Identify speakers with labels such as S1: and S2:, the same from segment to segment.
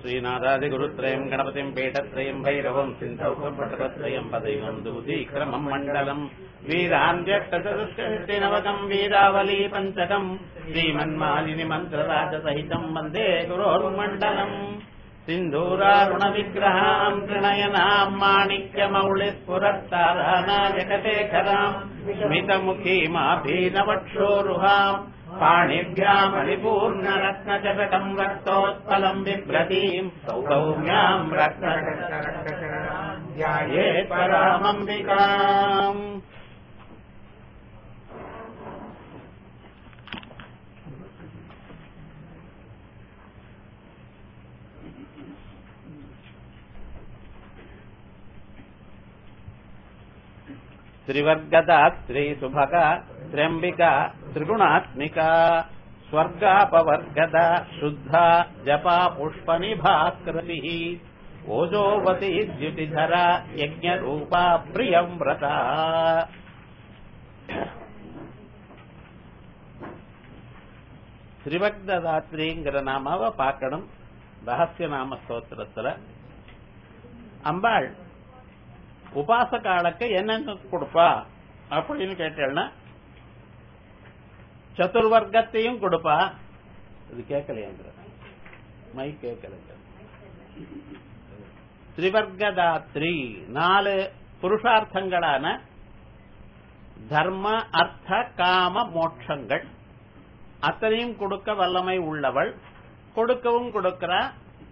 S1: श्रीनाथादिगुरुत्रयम् गणपतिम् पीठत्रयम् भैरवम् सिन्धौकपटकत्रयम् पदैवम् दूतीक्रमम् मण्डलम् वीरान्त्यष्टचतुष्कम् वीरावली पञ्चकम् श्रीमन्मालिनि मन्त्रराजसहितम् वन्दे गुरोर्मण्डलम् सिन्धूरारुणविग्रहाम् त्रिनयनाम् माणिक्यमौलिस्फुरत्तारानायकशेखराम् स्मितमुखीमाभीनवक्षोरुहाम् पाणिभ्याम् परिपूर्णरत्नचषकम् रक्तोत्पलम् बिभ्रतीम् सौभौम्याम् रत्नचषकम् ध्यायेत् परामम्बिकाम्। त्रिवर्गदा श्रीसुभगा त्र्यम्बिका त्रिगुणात्मिका स्वर्गापवर्गदा शुद्धा जपा पुष्पनिभाकृतिः ओजोवती द्युतिधरा यज्ञरूपा प्रियव्रता। ஸ்ரீவக்தாத்ரிங்கிற நாமாவை பார்க்கணும். ரகசிய நாம ஸ்தோத்திரத்துல அம்பாள் உபாசகாலுக்கு என்னென்ன கொடுப்பா அப்படின்னு கேட்டேன்னா சதுர்வர்க்கத்தையும் கொடுப்பா. இது கேட்கலையாங்கிற மை கேட்கல. திரிவர்கதாத்ரி 4 புருஷார்த்தங்களான தர்ம அர்த்த காம மோட்சங்கள் அத்தனையும் கொடுக்க வல்லமை உள்ளவள். கொடுக்கவும் கொடுக்கிறா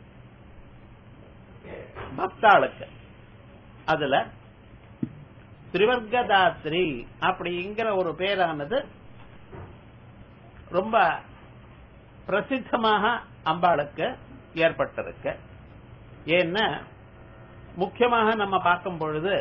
S1: பக்தாளுக்கு. அதுல திரிவர்கதாத்ரி அப்படிங்கிற ஒரு பேரானது ரொம்ப பிரசித்தமாக அம்பாளுக்கு ஏற்பட்டிருக்கு. ஏன்னா முக்கியமாக நம்ம பார்க்கும் பொழுது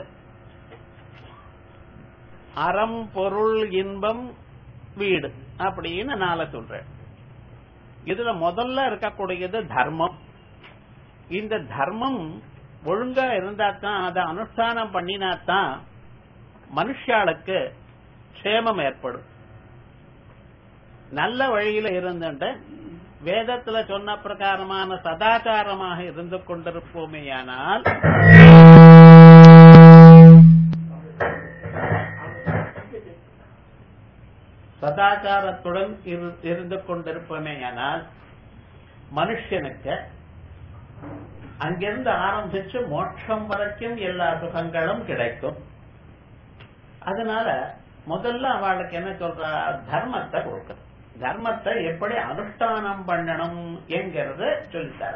S1: அறம் பொருள் இன்பம் வீடு அப்படின்னு 4 சொல்றேன். இதுல முதல்ல இருக்கக்கூடியது தர்மம். இந்த தர்மம் ஒழுங்கா இருந்தாத்தான், அதை அனுஷ்டானம் பண்ணினாத்தான் மனுஷாளுக்கு க்ஷேமம் ஏற்படும். நல்ல வழியில இருந்துட்டு வேதத்துல சொன்ன பிரகாரமான சதாச்சாரமாக இருந்து கொண்டிருப்போமேயானால் சதாச்சாரத்துடன் இருந்து கொண்டிருப்போமேயானால் மனுஷனுக்கு அங்கிருந்து ஆரம்பிச்சு மோட்சம் வரைக்கும் எல்லா சுகங்களும் கிடைக்கும். அதனால முதல்ல அவளுக்கு என்ன சொல்ற, தர்மத்தை கொடுக்கணும். தர்மத்தை எப்படி அனுஷ்டானம் பண்ணணும் என்கிறத சொல்லித்தார.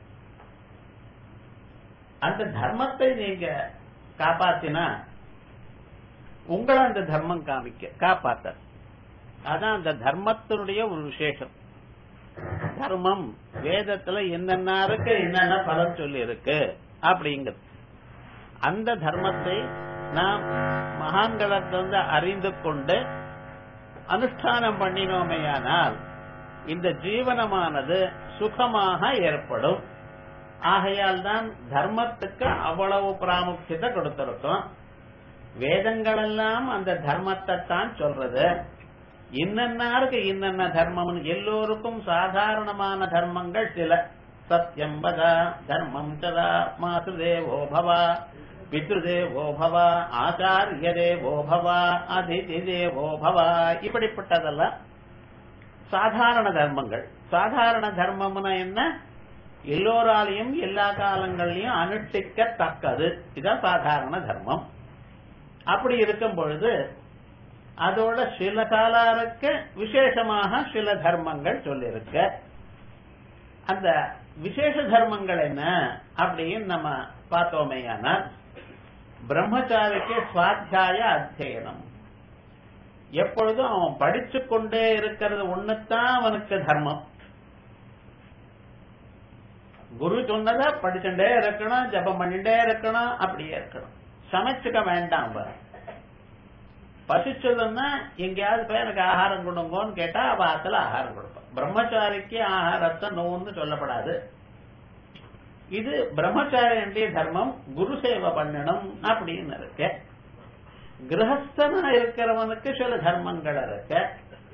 S1: அந்த தர்மத்தை நீங்க காப்பாத்தினா உங்களை அந்த தர்மம் காப்பாத்த. அதான் அந்த தர்மத்தினுடைய ஒரு விசேஷம். தர்மம் வேதத்துல என்னென்ன இருக்கு, என்னென்ன பலன் சொல்லி இருக்கு அப்படிங்கிறது. அந்த தர்மத்தை நாம் மகான்களிடத்திலிருந்து அறிந்து கொண்டு அனுஷ்டானம் பண்ணினோமையானால் இந்த ஜீவனமானது சுகமாக ஏற்படும். ஆகையால் தான் தர்மத்துக்கு அவ்வளவு பிராமுக்கியத்தை கொடுத்திருக்கோம். வேதங்கள் எல்லாம் அந்த தர்மத்தை தான் சொல்றது. இன்னன்னாருக்கு இன்னென்ன தர்மம், எல்லோருக்கும் சாதாரணமான தர்மங்கள் சில. சத்யம் வத, தர்மம் சதா, மாசுதேவோ பவ, பித்ருதேவோ பவ, ஆச்சாரிய தேவோ பவ, அதிதி தேவோ பவ, இப்படிப்பட்டதெல்லாம் சாதாரண தர்மங்கள். சாதாரண தர்மம்னா என்ன, எல்லோராலையும் எல்லா காலங்களையும் அனுஷ்டிக்கத்தக்கது. இதுதான் சாதாரண தர்மம். அப்படி இருக்கும் பொழுது அதோட சில காலாருக்கு விசேஷமாக சில தர்மங்கள் சொல்லிருக்க. அந்த விசேஷ தர்மங்கள் என்ன அப்படின்னு நம்ம பார்த்தோமேயானா, பிரம்மச்சாரிக்கு சுவாத்தியாய அத்தியனம். எப்பொழுதும் அவன் படிச்சு கொண்டே இருக்கிறது ஒண்ணுத்தான் அவனுக்கு தர்மம். குரு சொன்னதை படிச்சுட்டே இருக்கணும், ஜபம் பண்ணிட்டே இருக்கணும், அப்படியே இருக்கணும். சமைச்சுக்க வேண்டாம். பசிச்சதுன்னா எங்கேயாவது போய் எனக்கு ஆகாரம் கொடுங்கன்னு கேட்டா அவத்துல ஆகாரம் கொடுப்போம். பிரம்மச்சாரிக்கு ஆகாரத்தை நோன்னு சொல்லப்படாது. இது பிரம்மச்சாரிய தர்மம். குரு சேவை பண்ணணும் அப்படின்னு இருக்கு. கிரகஸ்தனா இருக்கிறவனுக்கு சில தர்மங்கள் இருக்கு.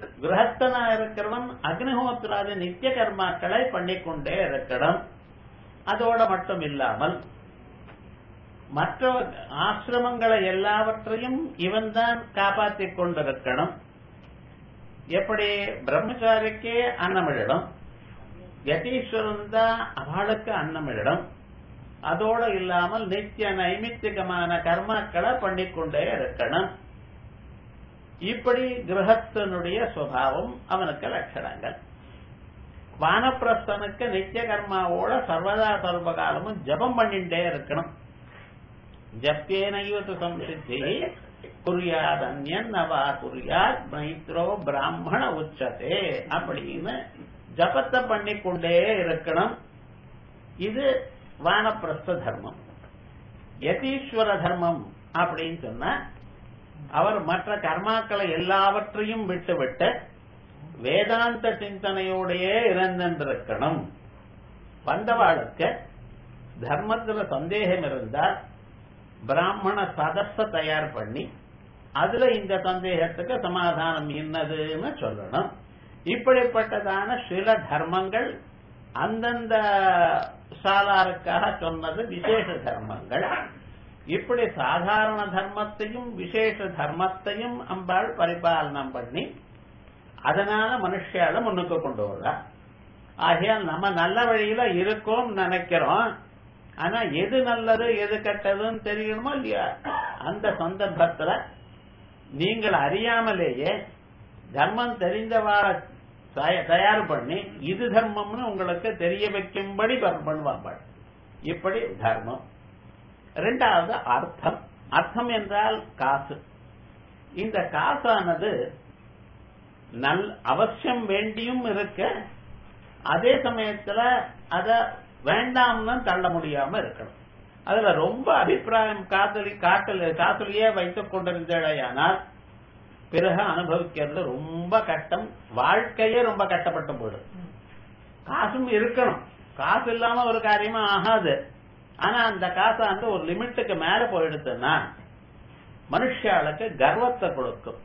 S1: கிரகஸ்தனா இருக்கிறவன் அக்னிஹோத்திராதி நித்திய கர்மாக்களை பண்ணிக்கொண்டே இருக்கணும். அதோட மட்டும் இல்லாமல் மற்ற ஆசிரமங்களை எல்லாவற்றையும் இவன் தான் காப்பாற்றிக் கொண்டிருக்கணும். எப்படி பிரம்மச்சாரிக்கே அன்னமிடம், யதீஸ்வரன் தான் அவளுக்கு அன்னமிடம். அதோட இல்லாமல் நித்திய நைமித்திகமான கர்மாக்களை பண்ணிக்கொண்டே இருக்கணும். இப்படி கிரகஸ்தனுடைய சுபாவம், அவனுக்கு லட்சணங்கள். வானப்பிரஸ்தனுக்கு நித்திய கர்மாவோட சர்வதா சர்வகாலமும் ஜபம் பண்ணிட்டே இருக்கணும். ஜப்பேனையுது சம்சித்தி குறியாத் அந்யன் நவா குறியாத் மைத்ரோ பிராமண உச்சதே அப்படின்னு ஜபத்தை பண்ணிக்கொண்டே இருக்கணும். இது வானப்பிரஸ்த தர்மம். யதீஸ்வர தர்மம் அப்படின்னு சொன்னா அவர் மற்ற கர்மாக்களை எல்லாவற்றையும் விட்டுவிட்டு வேதாந்த சிந்தனையோடையே இருந்திருக்கணும். வந்தவாளுக்கு தர்மத்துல சந்தேகம் இருந்தால் பிராமண சதஸ தயார் பண்ணி அதுல இந்த சந்தேகத்துக்கு சமாதானம் என்னதுன்னு சொல்லணும். இப்படிப்பட்டதான சில தர்மங்கள் அந்தந்த சாலாருக்காக சொன்னது விசேஷ தர்மங்கள். இப்படி சாதாரண தர்மத்தையும் விசேஷ தர்மத்தையும் அம்பாள் பரிபாலனம் பண்ணி அதனால மனுஷால முன்னுக்கு கொண்டு வரா. ஆகையால் நம்ம நல்ல வழியில இருக்கோம் நினைக்கிறோம். ஆனா எது நல்லது எது கெட்டதுன்னு தெரியணுமா இல்லையா? அந்த சந்தர்ப்பத்துல நீங்கள் அறியாமலேயே தர்மம் தெரிந்தவாற தயார் பண்ணி இது தர்மம்னு உங்களுக்கு தெரிய வைக்கும்படி பண்ணுவாங்க. இப்படி தர்மம். இரண்டாவது அர்த்தம். அர்த்தம் என்றால் காசு. இந்த காசானது அவசியம் வேண்டியும் இருக்க, அதே சமயத்துல அத வேண்டாம்னு தள்ள முடியாம இருக்கணும். அதுல ரொம்ப அபிப்பிராயம் காசுலயே வைத்துக் கொண்டிருந்தேயானால் பிறகு அனுபவிக்கிறது ரொம்ப கஷ்டம். வாழ்க்கையே ரொம்ப கஷ்டப்பட்டு போயிடும். காசும் இருக்கணும், காசு இல்லாம ஒரு காரியமா ஆகாது. ஆனா அந்த காசை அந்த ஒரு லிமிட்டுக்கு மேல போயிடுச்சுன்னா மனுஷாளுக்கு கர்வத்தை கொடுக்கும்,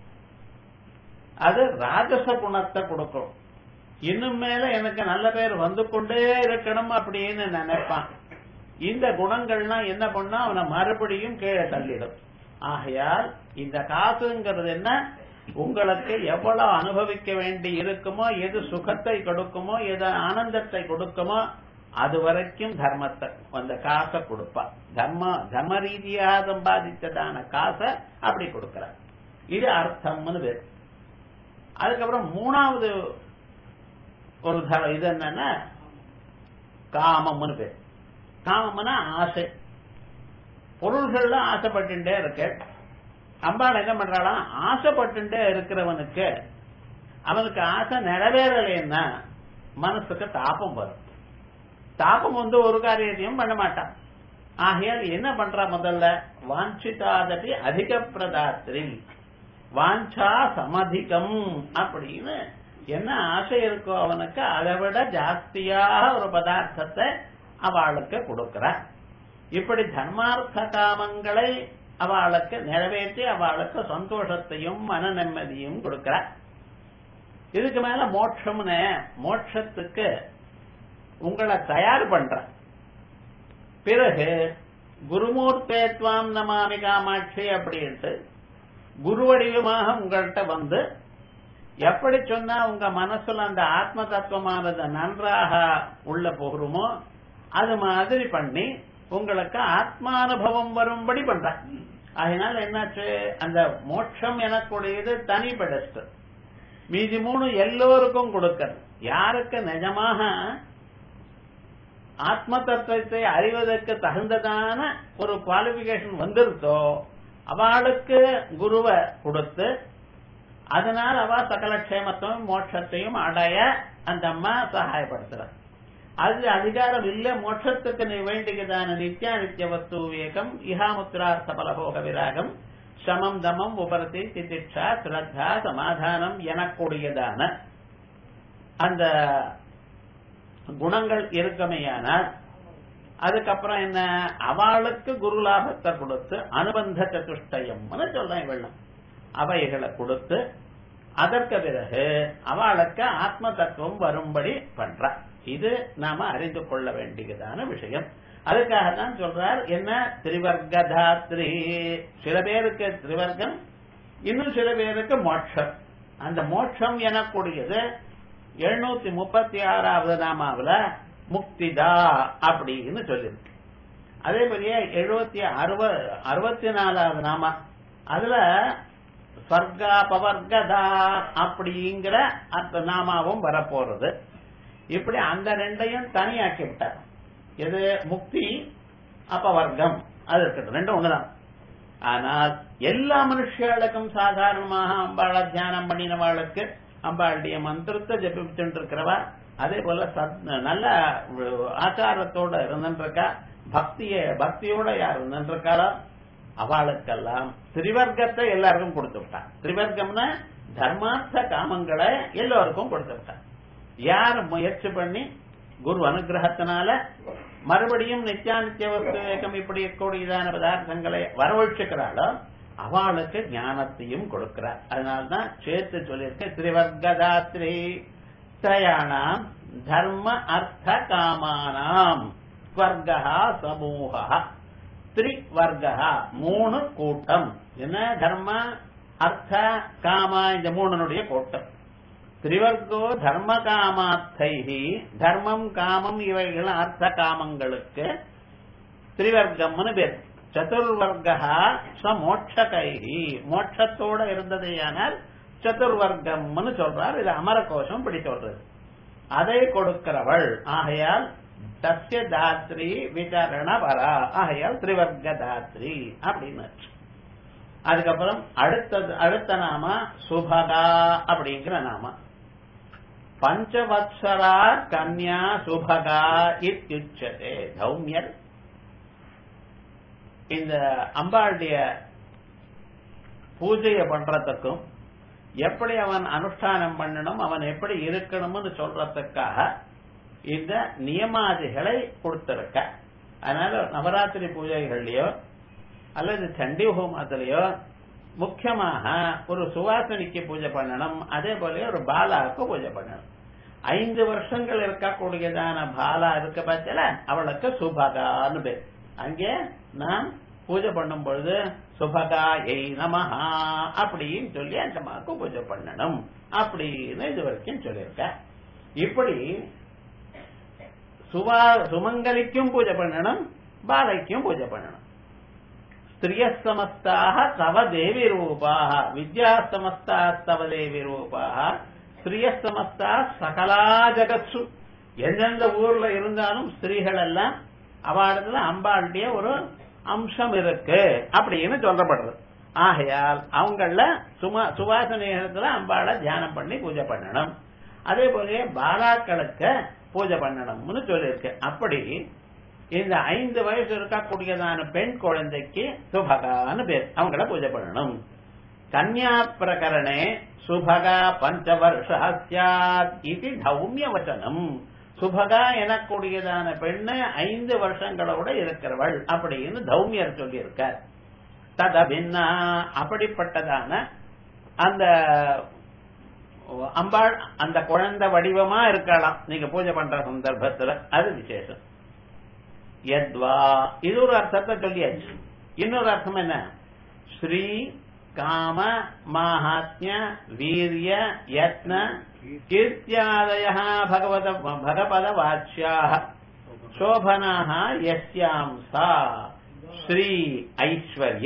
S1: அது ராஜச குணத்தை கொடுக்கும். இன்னும் மேல எனக்கு நல்ல பேர் வந்து கொண்டே இருக்கணும் அப்படின்னு நினைப்பான். இந்த குணங்கள்லாம் என்ன பண்ணா அவனை மறுபடியும் கீழே தள்ளிடும். ஆகையால் இந்த காசுங்கிறது என்ன, உங்களுக்கு எவ்வளவு அனுபவிக்க வேண்டி இருக்குமோ, எது சுகத்தை கொடுக்குமோ, எது ஆனந்தத்தை கொடுக்குமோ அது வரைக்கும் தர்மத்தை அந்த காசை கொடுப்பா. தர்ம ரீதியாக சம்பாதித்ததான காசை அப்படி கொடுக்கிற. இது அர்த்தம்னு பேர். அதுக்கப்புறம் மூணாவது ஒரு இது என்னன்னா காமம்னு பேர். காமம்னா ஆசை. பொருள்கள்ல ஆசைப்பட்டுட்டே இருக்க. அம்பாள் என்ன பண்றாளாம், ஆசைப்பட்டுட்டே இருக்கிறவனுக்கு அவனுக்கு ஆசை நிறைவேறலைன்னா மனசுக்கு தாபம் வரும். தாபம் வந்து ஒரு காரியத்தையும் பண்ண மாட்டான். ஆகையால் என்ன பண்றா, முதல்ல வாஞ்சிதாதபி அதிக பிரதாத்திரி வாஞ்சா சமதிகம் அப்படின்னு என்ன ஆசை இருக்கோ அவனுக்கு அதை விட ஜாஸ்தியாக ஒரு பதார்த்தத்தை அவளுக்கு கொடுக்கிற. இப்படி தர்மார்த்த காமங்களை அவளுக்கு நிறைவேற்றி அவளுக்கு சந்தோஷத்தையும் மன நிம்மதியும் கொடுக்கிற. இதுக்கு மேல மோட்சம்னு, மோட்சத்துக்கு உங்களை தயார் பண்ற. பிறகு குருமூர்த்தேத்வாம் நமாமி காமாட்சி அப்படின்ட்டு குருவடிவமாக உங்கள்கிட்ட வந்து எப்படி சொன்னா உங்க மனசுல அந்த ஆத்ம தத்துவமானது நன்றாக உள்ள போகிறோமோ அது மாதிரி பண்ணி உங்களுக்கு ஆத்மானுபவம் வரும்படி பண்ற. அதனால என்னாச்சு, அந்த மோட்சம் எனக்குடையது தனி பெடஸ்டல். மீதி மூணு எல்லோருக்கும் கொடுக்கிறது. யாருக்கு நிஜமாக ஆத்ம தத்துவத்தை அறிவதற்கு தகுந்ததான ஒரு குவாலிபிகேஷன் வந்திருந்தோ அவளுக்கு குருவை கொடுத்து அதனால் அவ சகல க்ஷேமத்தையும் மோட்சத்தையும் அடைய அந்த அம்மா சகாயப்படுத்துற. அது அதிகாரம் இல்ல. மோட்சத்துக்கு நீ வேண்டியதான நித்யா நித்திய வஸ்து விவேகம், இஹாமுத்திரார்த்த பலபோக விராகம், சமம் தமம் உபரதி திதிட்சா ஸ்ரத்தா சமாதானம் எனக்கூடியதான அந்த குணங்கள் இருக்குமையானால் அதுக்கப்புறம் என்ன, அவளுக்கு குரு லாபத்தை கொடுத்து அனுபந்த சதுஷ்டயம்னு சொல்றேன் வெள்ளம் அவைகளை கொடுத்து அதற்கு பிறகு அவளுக்கு ஆத்ம தத்துவம் வரும்படி பண்ற. இது நாம அறிந்து கொள்ள வேண்டியதான விஷயம். அதுக்காக தான் சொல்றார் என்ன, திரிவர்கதாத்ரி. சில பேருக்கு திரிவர்க்கம், இன்னும் சில பேருக்கு மோட்சம். அந்த மோட்சம் எனக்கூடியது 736வது நாமாவில முக்திதா அப்படின்னு சொல்லிருக்கு. அதே மாதிரியே 64வது நாமா அதுல ஸ்வர்கா பவர்கதா அப்படிங்கிற அந்த நாமாவும் வரப்போறது. இப்படி அந்த ரெண்டையும் தனியாக்கி விட்டார். எது முக்தி அப்பவர்க்கம் அது இருக்கட்டும், ரெண்டும் ஒண்ணுதான். ஆனால் எல்லா மனுஷர்களுக்கும் சாதாரணமாக அம்பாள தியானம் பண்ணினவாளுக்கு அம்பாளுடைய மந்திரத்தை ஜபிச்சுட்டு இருக்கிறவா, அதே போல நல்ல ஆச்சாரத்தோட இருந்துருக்கா, பக்தியோட யார் இருந்துருக்காளோ அவளுக்கெல்லாம் திரிவர்க்கத்தை எல்லாருக்கும் கொடுத்து விட்டான். திரிவர்க்கம்னா தர்மார்த்த காமங்களை எல்லோருக்கும் கொடுத்து விட்டான். யார் முயற்சி பண்ணி குரு அனுகிரகத்தினால மறுபடியும் நித்தியானித்திய வஸ்து ஏகம் இப்படி இருக்கக்கூடியதான பதார்த்தங்களை வரவழைச்சுக்கிறாளோ அவளுக்கு ஞானத்தையும் கொடுக்கிறார். அதனால்தான் சேர்த்து சொல்லியிருக்க திரிவர்கதாத்ரி திரயாணாம் தர்ம அர்த்த காமானாம் ஸ்வர்கா சமூகா. திரிவர்கா மூணு கூட்டம். என்ன, தர்ம அர்த்த காமா, இந்த மூணுடைய கூட்டம். திரிவர்கோ தர்ம காமார்த்தைஹி, தர்மம் காமம் இவைகள் அர்த்த காமங்களுக்கு திரிவர்க்கம்னு பேர். சதுர்வர்கா சமோட்சகைஹி, மோட்சத்தோட இருந்ததையானால் சதுர்வர்க்கம்னு சொல்றார். இது அமரகோஷம் இப்படி சொல்றது. அதை கொடுக்கிறவள் ஆகையால் தஸ்ய தாத்ரி விசாரண வரா, ஆகையால் திரிவர்க்க தாத்ரி அப்படின்னு. அதுக்கப்புறம் அடுத்த நாம சுபகா அப்படிங்கிற நாம. பஞ்சவத்சரா கன்யா சுபகா இத்யுச்சதே. தௌமியர் இந்த அம்பாளுடைய பூஜையை பண்றதுக்கும் எப்படி அவன் அனுஷ்டானம் பண்ணணும், அவன் எப்படி இருக்கணும்னு சொல்றதுக்காக இந்த நியமாதிகளை கொடுத்திருக்க. அதனால நவராத்திரி பூஜைகள்லயோ அல்லது சண்டி ஹோமத்திலேயோ முக்கியமாக ஒரு சுவாசனிக்கு பூஜை பண்ணணும், அதே போல ஒரு பாலாவுக்கு பூஜை பண்ணணும். 5 வருஷங்கள் இருக்கக்கூடியதான பாலா இருக்க பட்சல அவளுக்கு சுபகான்னு பேர். அங்கே நாம் பூஜை பண்ணும் பொழுது சுபகா எய் நமஹா அப்படின்னு சொல்லி அந்த அம்மாவுக்கு பூஜை பண்ணணும் அப்படின்னு இது வரைக்கும் சொல்லியிருக்க. இப்படி சுமங்கலிக்கும் பூஜை பண்ணணும், பாலைக்கும் பூஜை பண்ணணும். ஸ்திரிய சமஸ்தாக தவ தேவி ரூபாக, வித்யா சமஸ்தா தவ தேவி ரூபாக, ஸ்திரிய சமஸ்தா சகலா ஜகத்சு. எந்தெந்த ஊர்ல இருந்தாலும் ஸ்திரீகள் எல்லாம் அவளத்துல அம்பாளுடைய ஒரு அம்சம் இருக்கு அப்படின்னு சொல்லப்படுறது. ஆகையால் அவங்கள சுவாசனையத்துல அம்பாளை தியானம் பண்ணி பூஜை பண்ணணும். அதே போல பாலாக்களுக்கு பூஜை பண்ணணும்னு சொல்லியிருக்கு. அப்படி இந்த 5 வயசு இருக்கக்கூடியதான பெண் குழந்தைக்கு சுபகான்னு பேர், அவங்கள பூஜை பண்ணணும். கன்யா பிரகரணே சுபகா 5 வருஷாத் இது தௌமிய வச்சனம். சுபகா எனக்கூடியதான பெண்ணு 5 வருஷங்களோட இருக்கிறவள் அப்படின்னு தௌமியர் சொல்லியிருக்கார். ததபின்னா அப்படிப்பட்டதான அந்த அம்பாள் அந்த குழந்தை வடிவமா இருக்கலாம் நீங்க பூஜை பண்ற சந்தர்ப்பத்துல, அது விசேஷம். யத்வா இது ஒரு அர்த்தத்தை சொல்லியாச்சு. இன்னொரு அர்த்தம் என்ன, ஸ்ரீ காம மாஹாத்ய வீரிய யத்ன கீர்த்தியாதய பகவத வாச்சியாக சோபனாக யஸ்யாம் சா ஸ்ரீ ஐஸ்வர்ய.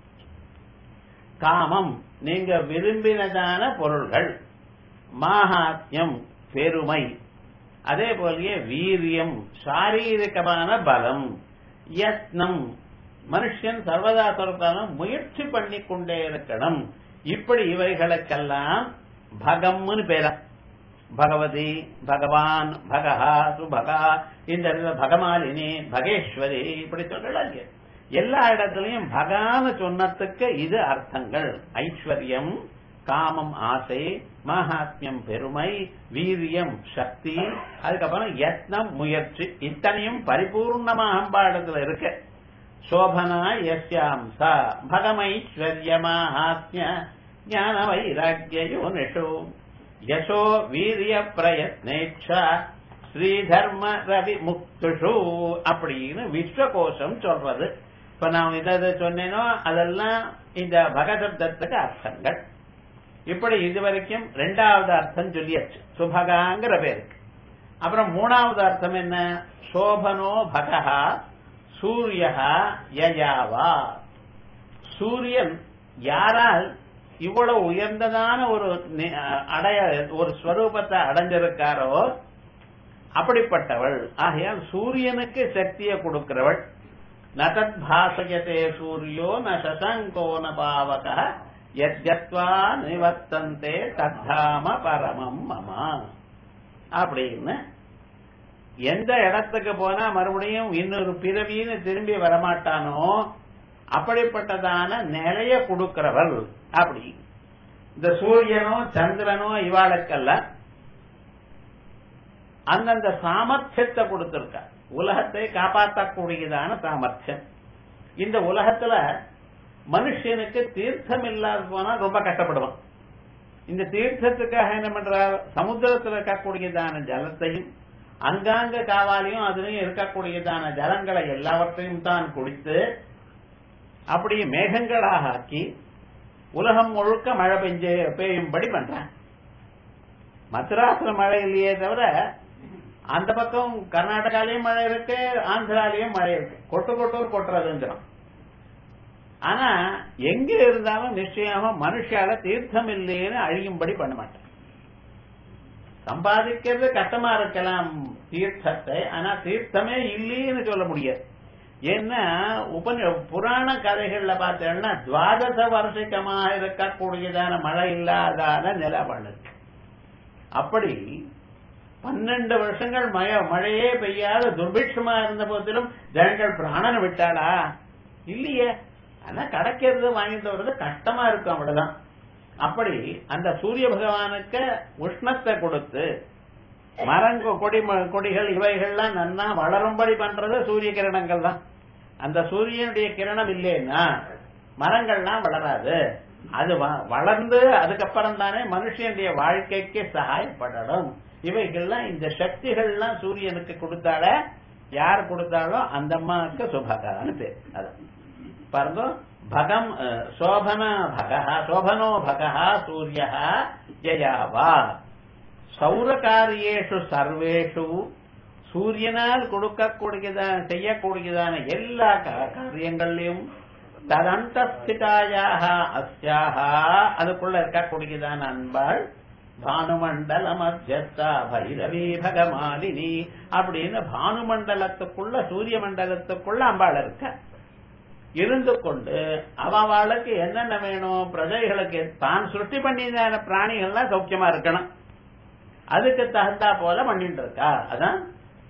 S1: காமம் நீங்க விரும்பினதான பொருள்கள், மாஹாத்யம் பெருமை, அதே போலயே வீரியம் சாரீரிகமான பலம், யத்னம் மனுஷன் சர்வதா சொல்றாலும் முயற்சி பண்ணி கொண்டே இருக்கணும். இப்படி இவைகளுக்கெல்லாம் பகம்னு பேரா. பகவதி, பகவான், பகஹா, சுபகா, இந்த பகமாலினி, பகேஸ்வரி இப்படி சொல்றாங்க. எல்லா இடத்துலயும் பகான்னு சொன்னதுக்கு இது அர்த்தங்கள். ஐஸ்வர்யம், காமம் ஆசை, மகாத்மியம் பெருமை, வீரியம் சக்தி, அதுக்கப்புறம் யத்னம் முயற்சி, இத்தனையும் பரிபூர்ணமாக அம்பாடத்துல இருக்கு. சோபனா யஸ்யாம் சா பகமைஸ்வர்ய மகாத்மிய ஞான வைராக்கியோ நிஷோ யசோ வீரிய பிரயத்னேச்ச ஸ்ரீதர்ம ரவி முக்துஷு அப்படின்னு விஸ்வகோஷம் சொல்றது. இப்ப நான் இதை சொன்னேனோ அதெல்லாம் இந்த பகசப்தத்துக்கு அர்த்தங்கள். இப்படி இதுவரைக்கும் ரெண்டாவது அர்த்தம் சொல்லியாச்சு, சுபகாங்கிற பேருக்கு. அப்புறம் மூணாவது அர்த்தம் என்ன? சோபனோ பகா சூரியஹா யயாவா. சூரியன் யாரால் இவ்வளவு உயர்ந்ததான ஒரு ஸ்வரூபத்தை அடைஞ்சிருக்காரோ அப்படிப்பட்டவள். ஆகையால் சூரியனுக்கு சக்தியை கொடுக்கிறவள். நதத் பாசயதே சூரியோ ந சசங்கோ ந பாவக யத்யத்வா நிவர்த்தந்தே தத்தாம பரமம் மம அப்படின்னு எந்த இடத்துக்கு போனா மறுபடியும் இன்னொரு பிறவின்னு திரும்பி வரமாட்டானோ அப்படிப்பட்டதான நிலைய கொடுக்கிறவள். அப்படி இந்த சூரியனோ சந்திரனோ இவாளுக்கல்ல அந்தந்த சாமர்த்தியத்தை கொடுத்திருக்க, உலகத்தை காப்பாற்றக்கூடியதான சாமர்த்தியம். இந்த உலகத்துல மனுஷனுக்கு தீர்த்தம் இல்லாத போனா ரொம்ப கஷ்டப்படுவான். இந்த தீர்த்தத்துக்காக என்ன பண்றார்? சமுத்திரத்தில் இருக்கக்கூடியதான ஜலத்தையும் அங்காங்க காவாலையும் அதுலயும் இருக்கக்கூடியதான ஜலங்களை எல்லாவற்றையும் தான் குடித்து அப்படியே மேகங்களாக ஆக்கி உலகம் முழுக்க மழை பெய்யும்படி பண்றான். மத்ராஸ்ல மழை இல்லையே தவிர அந்த பக்கம் கர்நாடகாலையும் மழை இருக்கு, ஆந்திராலையும் மழை இருக்கு. கொட்டூர் கொட்டுறதுங்கிறோம். ஆனா எங்க இருந்தாலும் நிச்சயமா மனுஷால தீர்த்தம் இல்லைன்னு அழியும்படி பண்ண மாட்டேன். சம்பாதிக்கிறது கஷ்டமா இருக்கலாம் தீர்த்தத்தை, ஆனா தீர்த்தமே இல்லைன்னு சொல்ல முடியாது. ஏன்னா புராண கதைகள்ல பார்த்தேன்னா 12 வருஷமாக இருக்கக்கூடியதான மழை இல்லாதான நிலவழு. அப்படி 12 வருஷங்கள் மழையே பெய்யாத துர்பிட்சமா இருந்த போதிலும் ஜனங்கள் பிராணனை விட்டாளா? இல்லையே. ஆனா கிடைக்கிறது வாங்கிட்டு வர்றது கஷ்டமா இருக்கும், அவ்வளவுதான். அப்படி அந்த சூரிய பகவானுக்கு உஷ்ணத்தை கொடுத்து கொடிகள் இவைகள்லாம் நன்னா வளரும்படி பண்றது சூரிய கிரணங்கள் தான். அந்த சூரியனுடைய கிரணம் இல்லைன்னா மரங்கள்லாம் வளராது. அது வளர்ந்து அதுக்கப்புறம் தானே மனுஷனுடைய வாழ்க்கைக்கு சகாயப்படணும். இவைகள்லாம் இந்த சக்திகள்லாம் சூரியனுக்கு கொடுத்தால, யார் கொடுத்தாலும் அந்த அம்மாவுக்கு சுபகான்னு பேர். அதான் பாருங்க, பகம் சோபனோ பகா சூரிய யயாவா. சௌரகாரியேஷு சர்வேஷு சூரியனால் கொடுக்கக்கூடியதான செய்யக்கூடியதான எல்லா காரியங்களையும் ததந்தஸ்திதாயாக அஸ்யாக அதுக்குள்ள இருக்கக்கூடியதான அன்பாள் பானுமண்டல மத்தியஸ்தா பைரவி பகமாலினி அப்படின்னு பானுமண்டலத்துக்குள்ள சூரிய மண்டலத்துக்குள்ள அம்பாள் இருக்க இருந்து கொண்டு அவளுக்கு என்னென்ன வேணும், பிரஜைகளுக்கு தான் சிருஷ்டி பண்ணின பிராணிகள்லாம் சௌக்கியமா இருக்கணும், அதுக்கு தகுந்தா போல பண்ணிட்டு இருக்கா. அதான்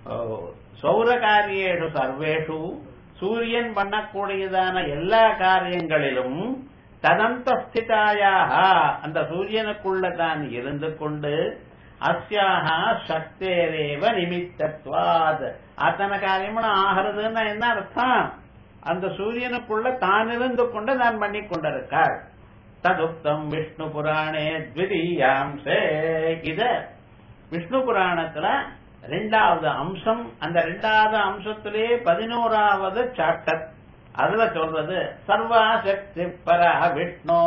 S1: சௌரகாரியேஷு சர்வேஷு சூரியன் பண்ணக்கூடியதான எல்லா காரியங்களிலும் ததந்தஸ்திதாயாக அந்த சூரியனுக்குள்ள தான் இருந்து கொண்டு அஸ்யாக சக்தேரேவ நிமித்தத்வாத் அத்தனை காரியமும் ஆகிறதுன்னா என்ன அர்த்தம்? அந்த சூரியனுக்குள்ள தான் இருந்து கொண்டு நான் பண்ணி கொண்டிருக்காள். ததுக்தம் விஷ்ணு புராணே த்விதீயாம்சே. இத விஷ்ணு புராணத்துல 2வது அம்சம். அந்த 2வது அம்சத்திலே 11வது சாப்டர். அதுல சொல்றது சர்வா சக்தி பரா விஷ்ணோ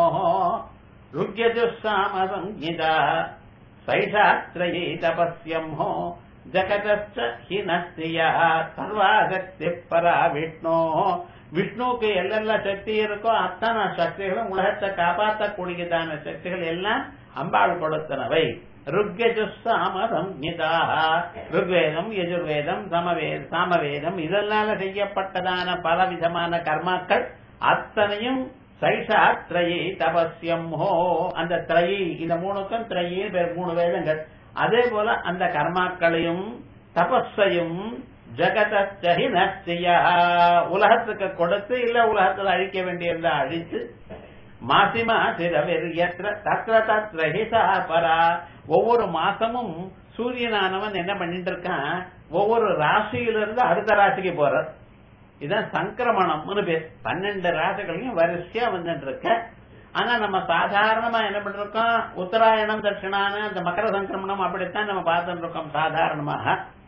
S1: ருக்யஜுஸ்ஸாம சங்கீதா சைஷாத்ரயி தபஸ்யம்ஹோ ஜகதச்ச ஹினஸ்தியா. சர்வா சக்தி பரா விஷ்ணோ, விஷ்ணுவுக்கு எல்லாம் சக்தி இருக்கோ அத்தனை சக்திகளும் உலகத்தை காப்பாற்றக்கூடியதான சக்திகள் எல்லாம் அம்பாள் கொடுத்தனவை. ருக்யஜுஸ்ஸாம சங்கீதா, ருக்வேதம் யஜுர்வேதம் சாமவேதம் இதனால செய்யப்பட்டதான பலவிதமான கர்மாக்கள் அத்தனையும் சைஷா த்ரயி தபஸ்யம் ஹோ. அந்த த்ரயி, இந்த 3க்கும் த்ரயி 3 வேதங்கள். அதே போல அந்த கர்மாக்களையும் தபஸையும் ஜகதஸ்தி நஸ்தியா உலகத்துக்கு கொடுத்து இல்ல உலகத்தில் அழிக்க வேண்டியிருந்த அழித்து மாசிமா சிரவெறியற்ற தத்ர தத்ரஹி பரா. ஒவ்வொரு மாசமும் சூரியனானவன் என்ன பண்ணிட்டு இருக்கான், ஒவ்வொரு ராசியிலிருந்து அடுத்த ராசிக்கு போற. இதான் சங்கிரமணம்னு பேர். 12 ராசிகளையும் வரிசையா வந்துட்டு இருக்க. ஆனா நம்ம சாதாரணமா என்ன பண்ணிருக்கோம், உத்தராயணம் தட்சிணான அந்த மகர சங்கிரமணம் அப்படித்தான் நம்ம பார்த்துட்டு இருக்கோம் சாதாரணமாக.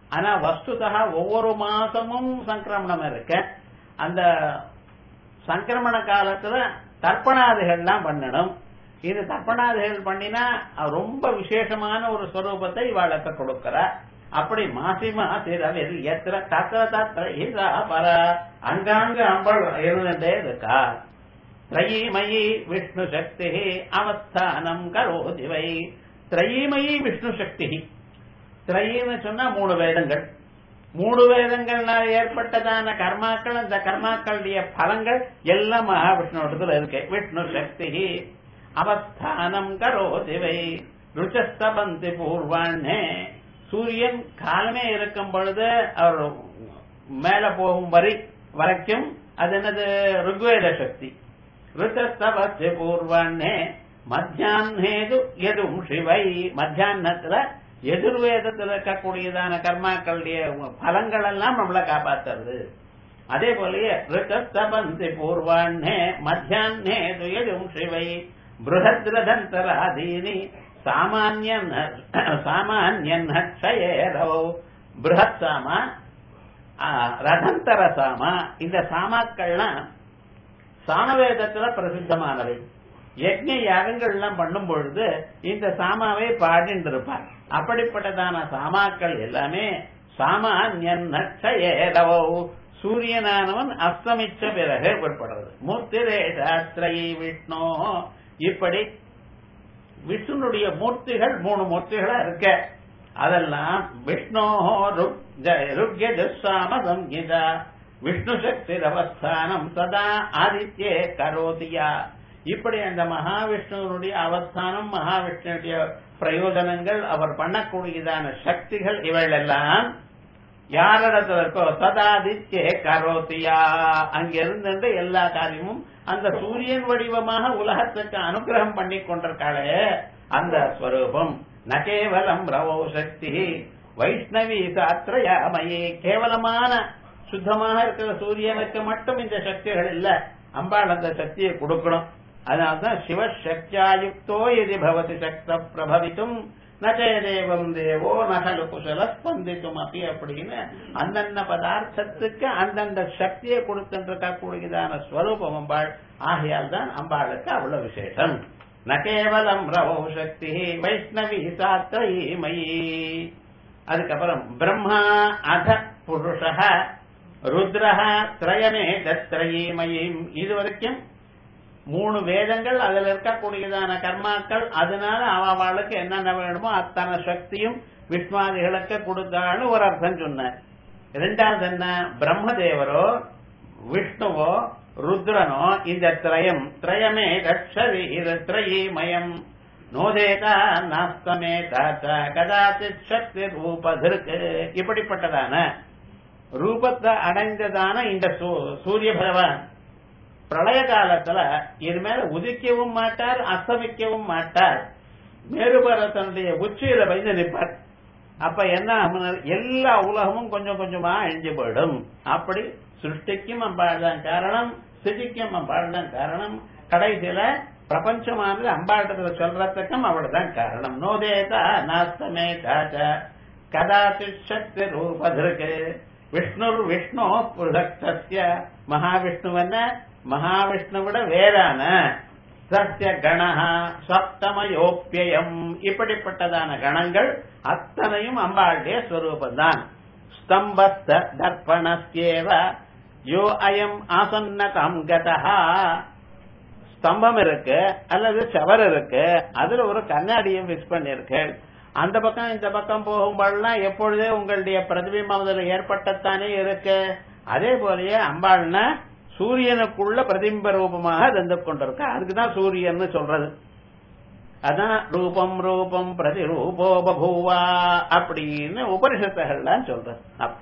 S1: ஆனா வஸ்துதா ஒவ்வொரு மாசமும் சங்கிரமணம் இருக்கு. அந்த சங்கிரமண காலத்துல தர்ப்பணாதிகள்லாம் பண்ணணும். இது தர்ப்பணாதிகள் பண்ணினா ரொம்ப விசேஷமான ஒரு ஸ்வரூபத்தை இவாளுக்கு கொடுக்கிற. அப்படி மாசி மாசிரவில் எத்திர தத்திர தத்திர இதா பர அங்காங்க அம்பள் இருந்துட்டே இருக்கா. திரையீமயி விஷ்ணு சக்தி அவஸ்தானம் கரோதி வை. திரையீமயி விஷ்ணு சக்தி. திரையின்னு சொன்னா 3 வேதங்கள். 3 வேதங்கள்னால ஏற்பட்டதான கர்மாக்கள், அந்த கர்மாக்களுடைய பலங்கள் எல்லாம் மகாவிஷ்ணுவத்துல இருக்கு. விஷ்ணு சக்தி அவஸ்தானம் கரோதி வை. ருச்சஸ்தபந்தி பூர்வாண்ணே. சூரியன் காலமே இருக்கும் பொழுது அவர் மேல போகும் வரைக்கும் அது என்னது ருக்வேத சக்தி. ருச்சஸ்தபந்தி பூர்வாண்ணே மத்தியானேது எதுவும் சிவை. மத்தியானத்துல எதிர்வேதத்தில் இருக்கக்கூடியதான கர்மாக்களுடைய பலங்கள் எல்லாம் நம்மளை காப்பாத்துறது. அதே போலயே ருச்சஸ்தபந்தி பூர்வாண்ணே மத்தியானேது எதுவும் சிவை. பிருஹத்ரதந்தராதீனி சாமான்யோ. பிருஹத் சாமா, ரதந்தர சாமா, இந்த சாமாக்கள்லாம் சாமவேதத்துல பிரசித்தமானவை. யஜ்ஞ யாகங்கள்லாம் பண்ணும் பொழுது இந்த சாமாவை பாடிட்டு இருப்பார். அப்படிப்பட்டதான சாமாக்கள் எல்லாமே சாமான்யோ. சூரியனானவன் அஸ்தமிச்ச பிறகு ஏற்படுறது. மூர்த்திரேஷாஸ்திரயி விஷ்ணோ. இப்படி விஷ்ணுனுடைய மூர்த்திகள் 3 மூர்த்திகளா இருக்க. அதெல்லாம் விஷ்ணோ ருக்யஜசாம சம்ஹிதா விஷ்ணு சக்தி அவஸ்தானம் சதா ஆதித்யே கரோதியா. இப்படி அந்த மகாவிஷ்ணுவனுடைய அவஸ்தானம், மகாவிஷ்ணுடைய பிரயோஜனங்கள், அவர் பண்ணக்கூடியதான சக்திகள் இவைகளெல்லாம் யாரிடத்துல இருக்கோ சதாதித்யே கரோதியா. அங்கிருந்து எல்லா காரியமும் அந்த சூரியன் வடிவமாக உலகத்துக்கு அனுகிரகம் பண்ணி கொண்டிருக்காளே அந்த ஸ்வரூபம். ந கேவலம் ரவோ சக்தி வைஷ்ணவி சாத்ரயாமயே. கேவலமான சுத்தமாக இருக்கிற சூரியனுக்கு மட்டும் இந்த சக்திகள் இல்ல, அம்பாள் அந்த சக்தியை கொடுக்கணும். அதனால்தான் சிவசக்தியாயுக்தோ எதி பவதி சக்த பிரபவித்தும் நச்சேதேவம் தேவோ நகலு குசல ஸ்பந்தித்தும் அப்படி அப்படின்னு அந்தந்த பதார்த்தத்துக்கு அந்தந்த சக்தியை கொடுத்துருக்கக்கூடியதான ஸ்வரூபம் அம்பாள். ஆகையால் தான் அம்பாளுக்கு அவ்வளவு விசேஷம். ந கேவலம் ரவோ சக்தி வைஷ்ணவி சாத்ரயீமயி. அதுக்கப்புறம் பிரம்மா அத புருஷ ருத்ரஹ திரயமே தத்ரயீமயீம். இதுவரைக்கும் 3 வேதங்கள், அதுல இருக்கக்கூடியதான கர்மாக்கள், அதனால அவளுக்கு என்னென்ன வேணுமோ அத்தனை சக்தியும் விஷ்ணுவாதிகளுக்கு கொடுத்தான்னு ஒரு அர்த்தம் சொன்னார். 2வது என்ன, பிரம்மதேவரோ விஷ்ணுவோ ருத்ரனோ இந்த திரயமே தரீமயம் நோதேதா நாஸ்தமேதா கதாச்சித் சக்தி ரூபதிருக்கு. இப்படிப்பட்டதான ரூபத்தை அடைந்ததான இந்த சூரிய பகவான் பிரளய காலத்துல இது மேல உதிக்கவும் மாட்டார், அஸ்தமிக்கவும் மாட்டார். மேருபரத்தனுடைய உச்சியில வைந்து நிற்பார். அப்ப என்ன, எல்லா உலகமும் கொஞ்சம் கொஞ்சமா அழிஞ்சு போயிடும். அப்படி சிருஷ்டிக்கும் அம்பாள் தான் காரணம், ஸ்திதிக்கும் அம்பாள் தான் காரணம், கடைசியில பிரபஞ்சமானது அம்பாட்டத்துல சொல்றதுக்கும் அவள் தான் காரணம். நோதேதா நாஸ்தமே தாச்ச கதாச்சித் சக்தி ரூபதிருக்கு. விஷ்ணு புருஷக்தஸ்ய. மகாவிஷ்ணுவன மகாவிஷ்ணுவிட வேறான சத்ய கணஹா சப்தமயோப்பியம். இப்படிப்பட்டதான கணங்கள் அத்தனையும் அம்பாளுடைய ஸ்வரூபந்தான். ஸ்தம்பஸ்த தர்ப்பணஸ்யேவ யோ அயம் ஆசன்னதம் கதஹா. ஸ்தம்பம் இருக்கு அல்லது சவர் இருக்கு, அதுல ஒரு கண்ணாடியும் பிக்ஸ் பண்ணிருக்கு. அந்த பக்கம் இந்த பக்கம் போகும்போதெல்லாம் எப்பொழுதே உங்களுடைய பிரதிபிம்பம் அதில் ஏற்பட்டத்தானே இருக்கு. அதே போலயே அம்பாள்னா சூரியனுக்குள்ள பிரதிபிம்ப ரூபமாக இருந்து கொண்டிருக்க. அதுக்குதான் சூரியன் சொல்றது. அதான் ரூபம் ரூபம் பிரதிரூபோ பபூவா அப்படின்னு உபனிஷத்துகள்லாம் சொல்றது.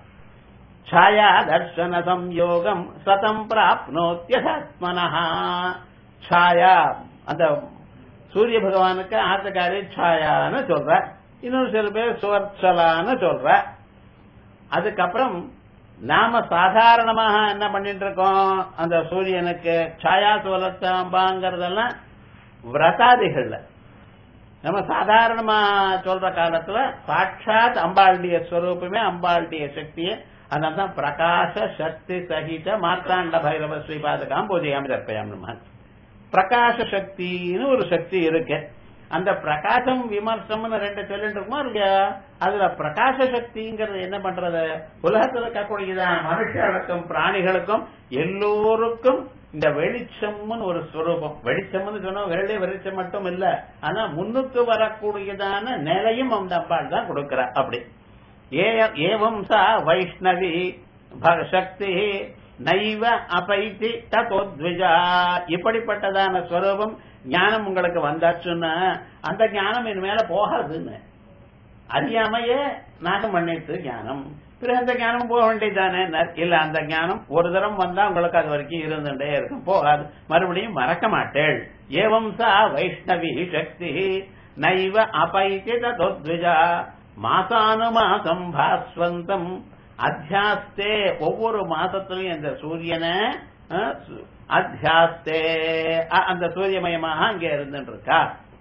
S1: छाया दर्शन संयोगम सतम प्राप्नोत्यसात्मनः. छाया அந்த சூரிய பகவானுக்கு ஆத்தக்காரி छायाன்னு சொல்ற, இன்னொரு சில பேர் சுவர்ச்சலான்னு சொல்ற. அதுக்கப்புறம் நாம சாதாரணமாக என்ன பண்ணிட்டு இருக்கோம், அந்த சூரியனுக்கு छाया சுவலத்தாம்பாங்கிறதெல்லாம் விரதாதிகள்ல நம்ம சாதாரணமா சொல்ற காலத்துல சாட்சாத் அம்பாளுடைய ஸ்வரூபமே அம்பாளுடைய சக்தியே அதனால்தான் பிரகாச சக்தி சகித மார்த்தாண்ட பைரவ ஸ்ரீபாதகாம் பூஜையாமி தர்ப்பயாமி. பிரகாச சக்தின்னு ஒரு சக்தி இருக்கு. அந்த பிரகாசம் விமர்சம்னு ரெண்டு சொல்லிட்டு இருக்குமா இல்லையா? அதுல பிரகாச சக்திங்கிறது என்ன பண்றது? உலகத்தில் இருக்கக்கூடியதான் மனுஷர்களுக்கும் பிராணிகளுக்கும் எல்லோருக்கும் இந்த வெளிச்சம்னு ஒரு ஸ்வரூபம். வெளிச்சம்னு சொன்னா வெள்ளை வெளிச்சம் மட்டும் இல்ல, ஆனா முன்னுக்கு வரக்கூடியதான நிலையும் அந்த அம்பாள் தான் கொடுக்கிறா. அப்படி ஏவம் சா வைஷ்ணவி சக்தி நைவ அபைதி ததோத்விஜா. இப்படிப்பட்டதான ஸ்வரூபம் ஞானம் உங்களுக்கு வந்தாச்சுன்னா அந்த ஞானம் என் மேல போகாதுன்னு அறியாமையே நாகம் பண்ணிட்டு ஞானம். பிறகு அந்த ஞானம் போக வேண்டியதானே? இல்ல, அந்த ஞானம் ஒரு தரம் வந்தா உங்களுக்கு அது வரைக்கும் இருந்துட்டே இருக்கும், போகாது, மறுபடியும் மறக்க மாட்டேள். ஏவம் சா வைஷ்ணவி சக்தி நைவ அபைதி ததோத்விஜா மாசானுமாசம் பாஸ்வந்தம் அத்தியாஸ்தே. ஒவ்வொரு மாசத்திலையும் இந்த சூரியனை அத்தியாஸ்தே அந்த சூரியமயமாக அங்கே இருந்துருக்கா.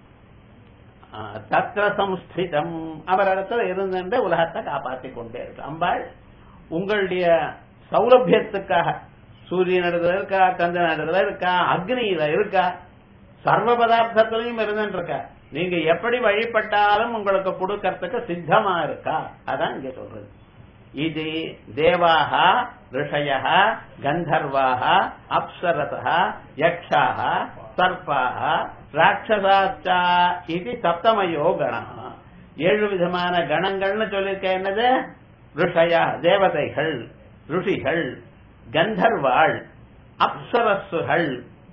S1: தத்ர சம்ஸ்திதம் அவரிடத்துல இருந்து உலகத்தை காப்பாற்றி கொண்டே இருக்கு அம்பாள். உங்களுடைய சௌலபியத்துக்காக சூரியனிடத்துல இருக்கா, கந்தனிடத்துல இருக்கா, அக்னியில இருக்கா, சர்வ பதார்த்தத்திலையும் இருந்துருக்கா. நீங்க எப்படி வழிபட்டாலும் உங்களுக்கு கொடுக்கறதுக்கு சித்தமா இருக்கா. அதான் இங்க சொல்றது. இது தேவாக ரிஷயः கந்தர்வாः அப்சரசः யக்ஷாः சர்ப்பாः ராட்சசாச்ச இது சப்தமயோ கணः. 7 விதமான கணங்கள்னு சொல்லிருக்க. என்னது? ரிஷயா தேவதைகள், ருஷிகள், கந்தர்வாள், அப்சரசுகள்,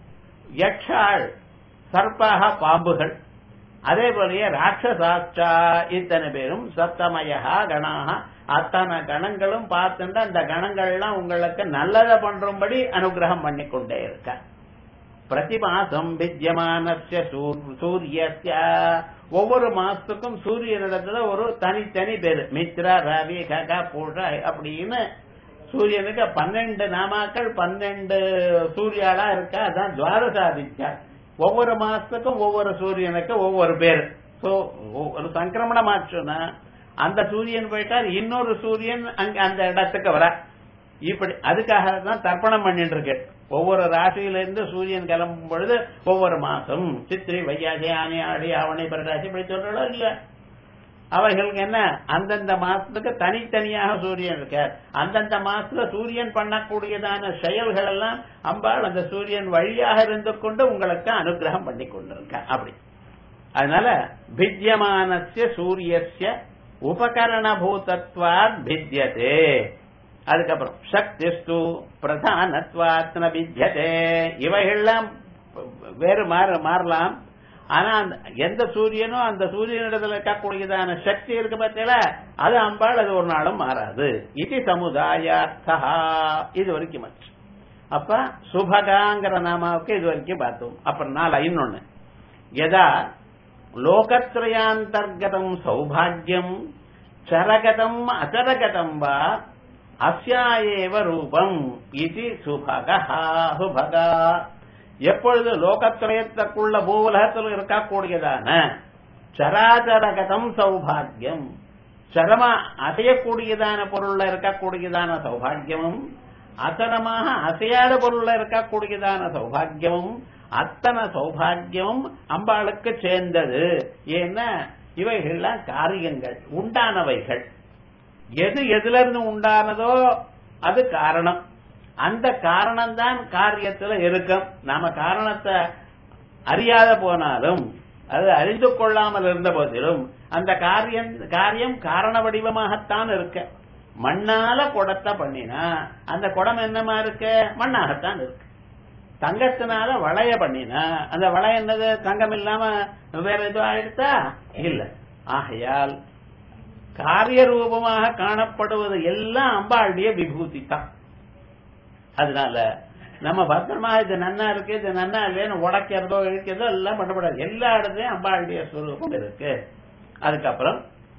S1: யக்ஷாள், சர்ப்பாக பாம்புகள், அதே போலயே ராட்சசாச்சா இத்தனை பேரும் சப்தமயா கணாக. அத்தனை கணங்களும் பார்த்துட்டு அந்த கணங்கள்லாம் உங்களுக்கு நல்லதை பண்றும்படி அனுகிரகம் பண்ணிக்கொண்டே இருக்க. பிரதிமாசம் வித்யமானஸ்ய சூரியஸ்ய. ஒவ்வொரு மாசத்துக்கும் சூரியனிடத்துல ஒரு தனித்தனி பேரு. மித்ரா, ரவி, கக, பூஷ அப்படின்னு சூரியனுக்கு 12 நாமாக்கள், 12 சூர்யாலா இருக்கா. அதான் துவாதசாதித்யா. ஒவ்வொரு மாசத்துக்கும் ஒவ்வொரு சூரியனுக்கு ஒவ்வொரு பேரு. ஒரு சங்கிரமணம் ஆச்சுன்னா அந்த சூரியன் போயிட்டார், இன்னொரு சூரியன் அங்க அந்த இடத்துக்கு வர. இப்படி அதுக்காக தான் தர்ப்பணம் பண்ணிட்டு இருக்கு. ஒவ்வொரு ராசியிலிருந்து சூரியன் கிளம்பும் பொழுது ஒவ்வொரு மாசம் சித்திரை, வையாசி, ஆனி, ஆடி, ஆவணி, பரராசி இப்படி சொல்றோம் இல்ல. அவைகளுக்கு என்ன அந்தந்த மாசத்துக்கு தனித்தனியாக சூரியன் இருக்கார். அந்தந்த மாசத்துல சூரியன் பண்ணக்கூடியதான செயல்கள் எல்லாம் அம்பாள் அந்த சூரியன் வழியாக இருந்து கொண்டு உங்களுக்கு அனுகிரகம் பண்ணி கொண்டிருக்க. அப்படி அதனால பித்யமானஸ்ய சூரியஸ்ய உபகரணபூதத்வாத் பித்யதே. அதுக்கப்புறம் சக்திஸ்து பிரதானத்வாத் ந பித்யதே. இவைகள்லாம் வேறு மாறலாம். ஆனா எந்த சூரியனோ அந்த சூரியனிடத்துல இருக்கக்கூடியதான சக்தி இருக்கு பார்த்தீங்களா, அது அம்பாள், அது ஒரு நாளும் மாறாது. இது சமுதாயார்த்தா. இது வரைக்கும் அப்ப சுபகாங்கிற நாமாவுக்கு இது வரைக்கும் பார்த்தோம். அப்புறம் 4 இன்னொன்னு. யதா லோகத்ரயாந்தர்கதம் சௌபாகியம் சரகதம் அசரகதம் வா அஸ்யாயேவ ரூபம் இது சுபகா. சுபகா எப்பொழுது லோகத்திரயத்துக்குள்ள பூவுலகத்தில் இருக்கக்கூடியதான சராச்சரகதம் சௌபாகியம், சரமா அசையக்கூடியதான பொருள்ல இருக்கக்கூடியதான சௌபாகியமும், அசரமாக அசையாத பொருள்ல இருக்கக்கூடியதான சௌபாகியமும், அத்தனை சௌபாகியமும் அம்பாளுக்கு சேர்ந்தது. ஏன்னா இவைகள்லாம் காரியங்கள், உண்டானவைகள். எது எதுல இருந்து உண்டானதோ அது காரணம். அந்த காரணம் தான் காரியத்துல இருக்கும். நாம காரணத்தை அறியாத போனாலும், அது அறிந்து கொள்ளாமல் இருந்த போதிலும் அந்த காரியம் காரண வடிவமாகத்தான் இருக்க. மண்ணால குடத்தை பண்ணினா அந்த குடம் என்னமா இருக்கு? மண்ணாகத்தான் இருக்கு. தங்கத்தினால வளைய பண்ணினா அந்த வளைய என்னது? தங்கம் இல்லாம வேற எதுவும் ஆயிடுத்தா? இல்ல. ஆகையால் காரிய ரூபமாக காணப்படுவது எல்லாம் அம்பாளுடைய விபூதி தான். அதனால நம்ம பத்திரமா இது நன்னா இருக்கு, இது நன்னா இல்லைன்னு உடைக்கிறதோ இழுக்கிறதோ எல்லாம் பண்ணப்படாது. எல்லா இடத்துலயும் அம்பாளுடைய ஸ்வரூபம் இருக்கு. அதுக்கப்புறம்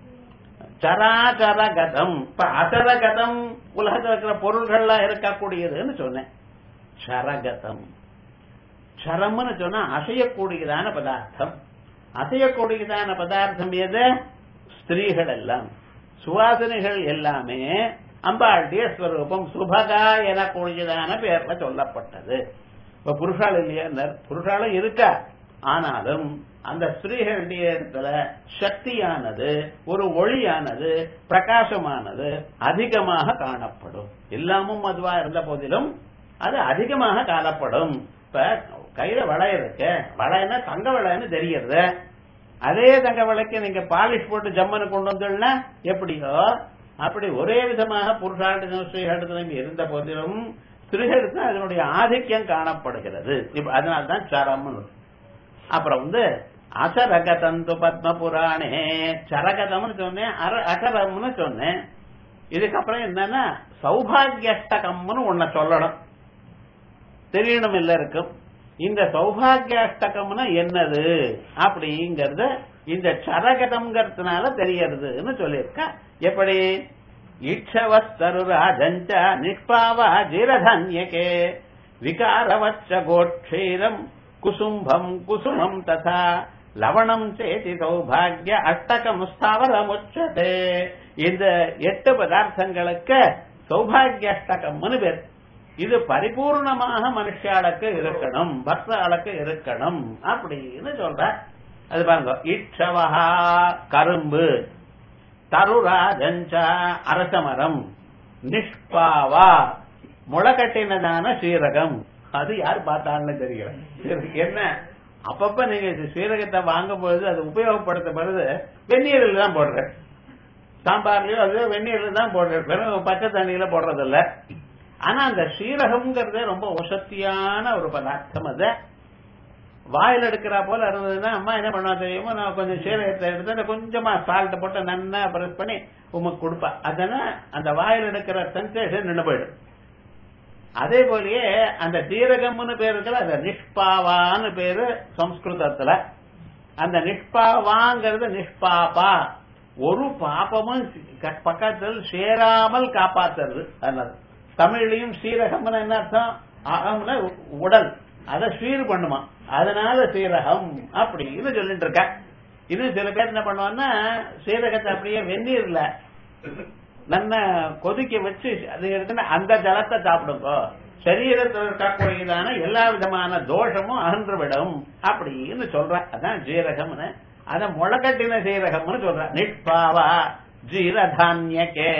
S1: சராச்சரகதம். இப்ப அசரகதம் உலகத்தில் இருக்கிற பொருள்கள்லாம் இருக்கக்கூடியதுன்னு சொன்னேன். சரகதம், சரம்னு சொன்னா அசையக்கூடியதான பதார்த்தம். அசையக்கூடியதான பதார்த்தம் எது? ஸ்திரீகள் எல்லாம், சுவாசனைகள் எல்லாமே அம்பாளுடைய ஸ்வரூபம். சுபகா எனக்கூடியதான பேர்ல சொல்லப்பட்டது. இப்ப புருஷால் இல்லையா? புருஷாலும் இருக்கா, ஆனாலும் அந்த ஸ்திரீகளுடைய இடத்துல சக்தியானது, ஒரு ஒளியானது, பிரகாசமானது அதிகமாக காணப்படும். எல்லாமும் அதுவா இருந்த போதிலும் அது அதிகமாக காணப்படும். இப்ப கையில வளை இருக்கு, வளைன்னா தங்க வளைன்னு தெரியுது. அதே தங்க வளைக்கு நீங்க பாலிஷ் போட்டு ஜம்மனு கொண்டு வந்துடனா எப்படியோ அப்படி ஒரே விதமாக புருஷார்த்தம் ஸ்ரீஹார்த்தம் இருந்த போதிலும் ஸ்திரீகளுக்கு அதனுடைய ஆதிக்கம் காணப்படுகிறது. அதனால்தான் சரம். அப்புறம் அசரகதந்து பத்ம புராணே, சரகதம்னு சொன்னேன், அகரம்னு சொன்னேன். இதுக்கப்புறம் என்னன்னா சௌபாகியஷ்டகம்னு ஒன்ன சொல்லணும், தெரியணும் எல்லாருக்கும். இந்த சௌபாகியாஷ்டகம்னா என்னது அப்படிங்கறது இந்த சரகதம்ங்கிறதுனால தெரியறதுன்னு சொல்லியிருக்கா. எப்படி? இட்சவஸ்தருராஜஞ்ச நிஷ்பாவா ஜீரதன்யகே விகாரவச்ச கோட்சீரம் குசும்பம் குசுமம் ததா லவணம் சேதி சௌபாகிய அஷ்டகம் ஸ்தாவரமுச்சதே. இந்த 8 பதார்த்தங்களுக்கு சௌபாகிய அஷ்டகம்னு பேர். இது பரிபூர்ணமாக மனுஷாளுக்கு இருக்கணும், பக்தாளுக்கு இருக்கணும் அப்படின்னு சொல்ற. அது பாருங்க, இட்சவஹா கரும்பு, தருராஜஞ்சா அரசமரம், நிஷ்பாவா முளைக்கட்டினதான சீரகம். அது யார் பார்த்தான்னு தெரியல. என்ன அப்பப்ப நீங்க சீரகத்தை வாங்கும் பொழுது அது உபயோகப்படுத்தப்படுறது வெந்நீரில் தான் போடுற, சாம்பார்லயோ அது வெந்நீரில் தான் போடுற, வெறும் பச்சை தண்ணியில போடுறது இல்ல. ஆனா அந்த சீரகம்ங்கிறது ரொம்ப வசத்தியான ஒரு பதார்த்தம். அது வாயில் எடுக்கிறா போல இருந்ததுன்னா அம்மா என்ன பண்ணா தெரியுமோ, நான் கொஞ்சம் சீரகத்தை எடுத்து கொஞ்சமா சால்ட் போட்டு நல்லா பிரஸ் பண்ணி உமக்கு கொடுப்பா. அதனால அந்த வாயில் எடுக்கிற சென்சேஷன் நின்று போயிடும். அதே போலயே அந்த சீரகம்னு பேரு இருக்குல்ல, அந்த நிஷ்பாவான்னு பேரு சம்ஸ்கிருதத்துல. அந்த நிஷ்பாவாங்கிறது நிஷ்பாபா, ஒரு பாப்பமும் பக்கத்தில் சேராமல் காப்பாத்துறது. அதனால தமிழ்லயும் சீரகம்னு என்ன அர்த்தம்? அகம்னா உடல், அதை சீர் பண்ணுமா, அதனால சீரகம் அப்படின்னு சொல்லிட்டு இருக்க. இன்னும் சில பேர் என்ன பண்ணுவாங்கன்னா சீரகத்தை அப்படியே வெந்நீர்ல நல்லா கொதிக்க வச்சு அது இருக்குன்னா அந்த ஜலத்தை சாப்பிடுங்க, சரீரத்தில் இருக்கக்கூடியதான எல்லா விதமான தோஷமும் அகன்றுவிடும் அப்படின்னு சொல்ற. அதான் ஜீரகம்னு. அத முளைக்கட்டின சீரகம்னு சொல்ற. நிஷ்பாவா ஜீரதான்யகே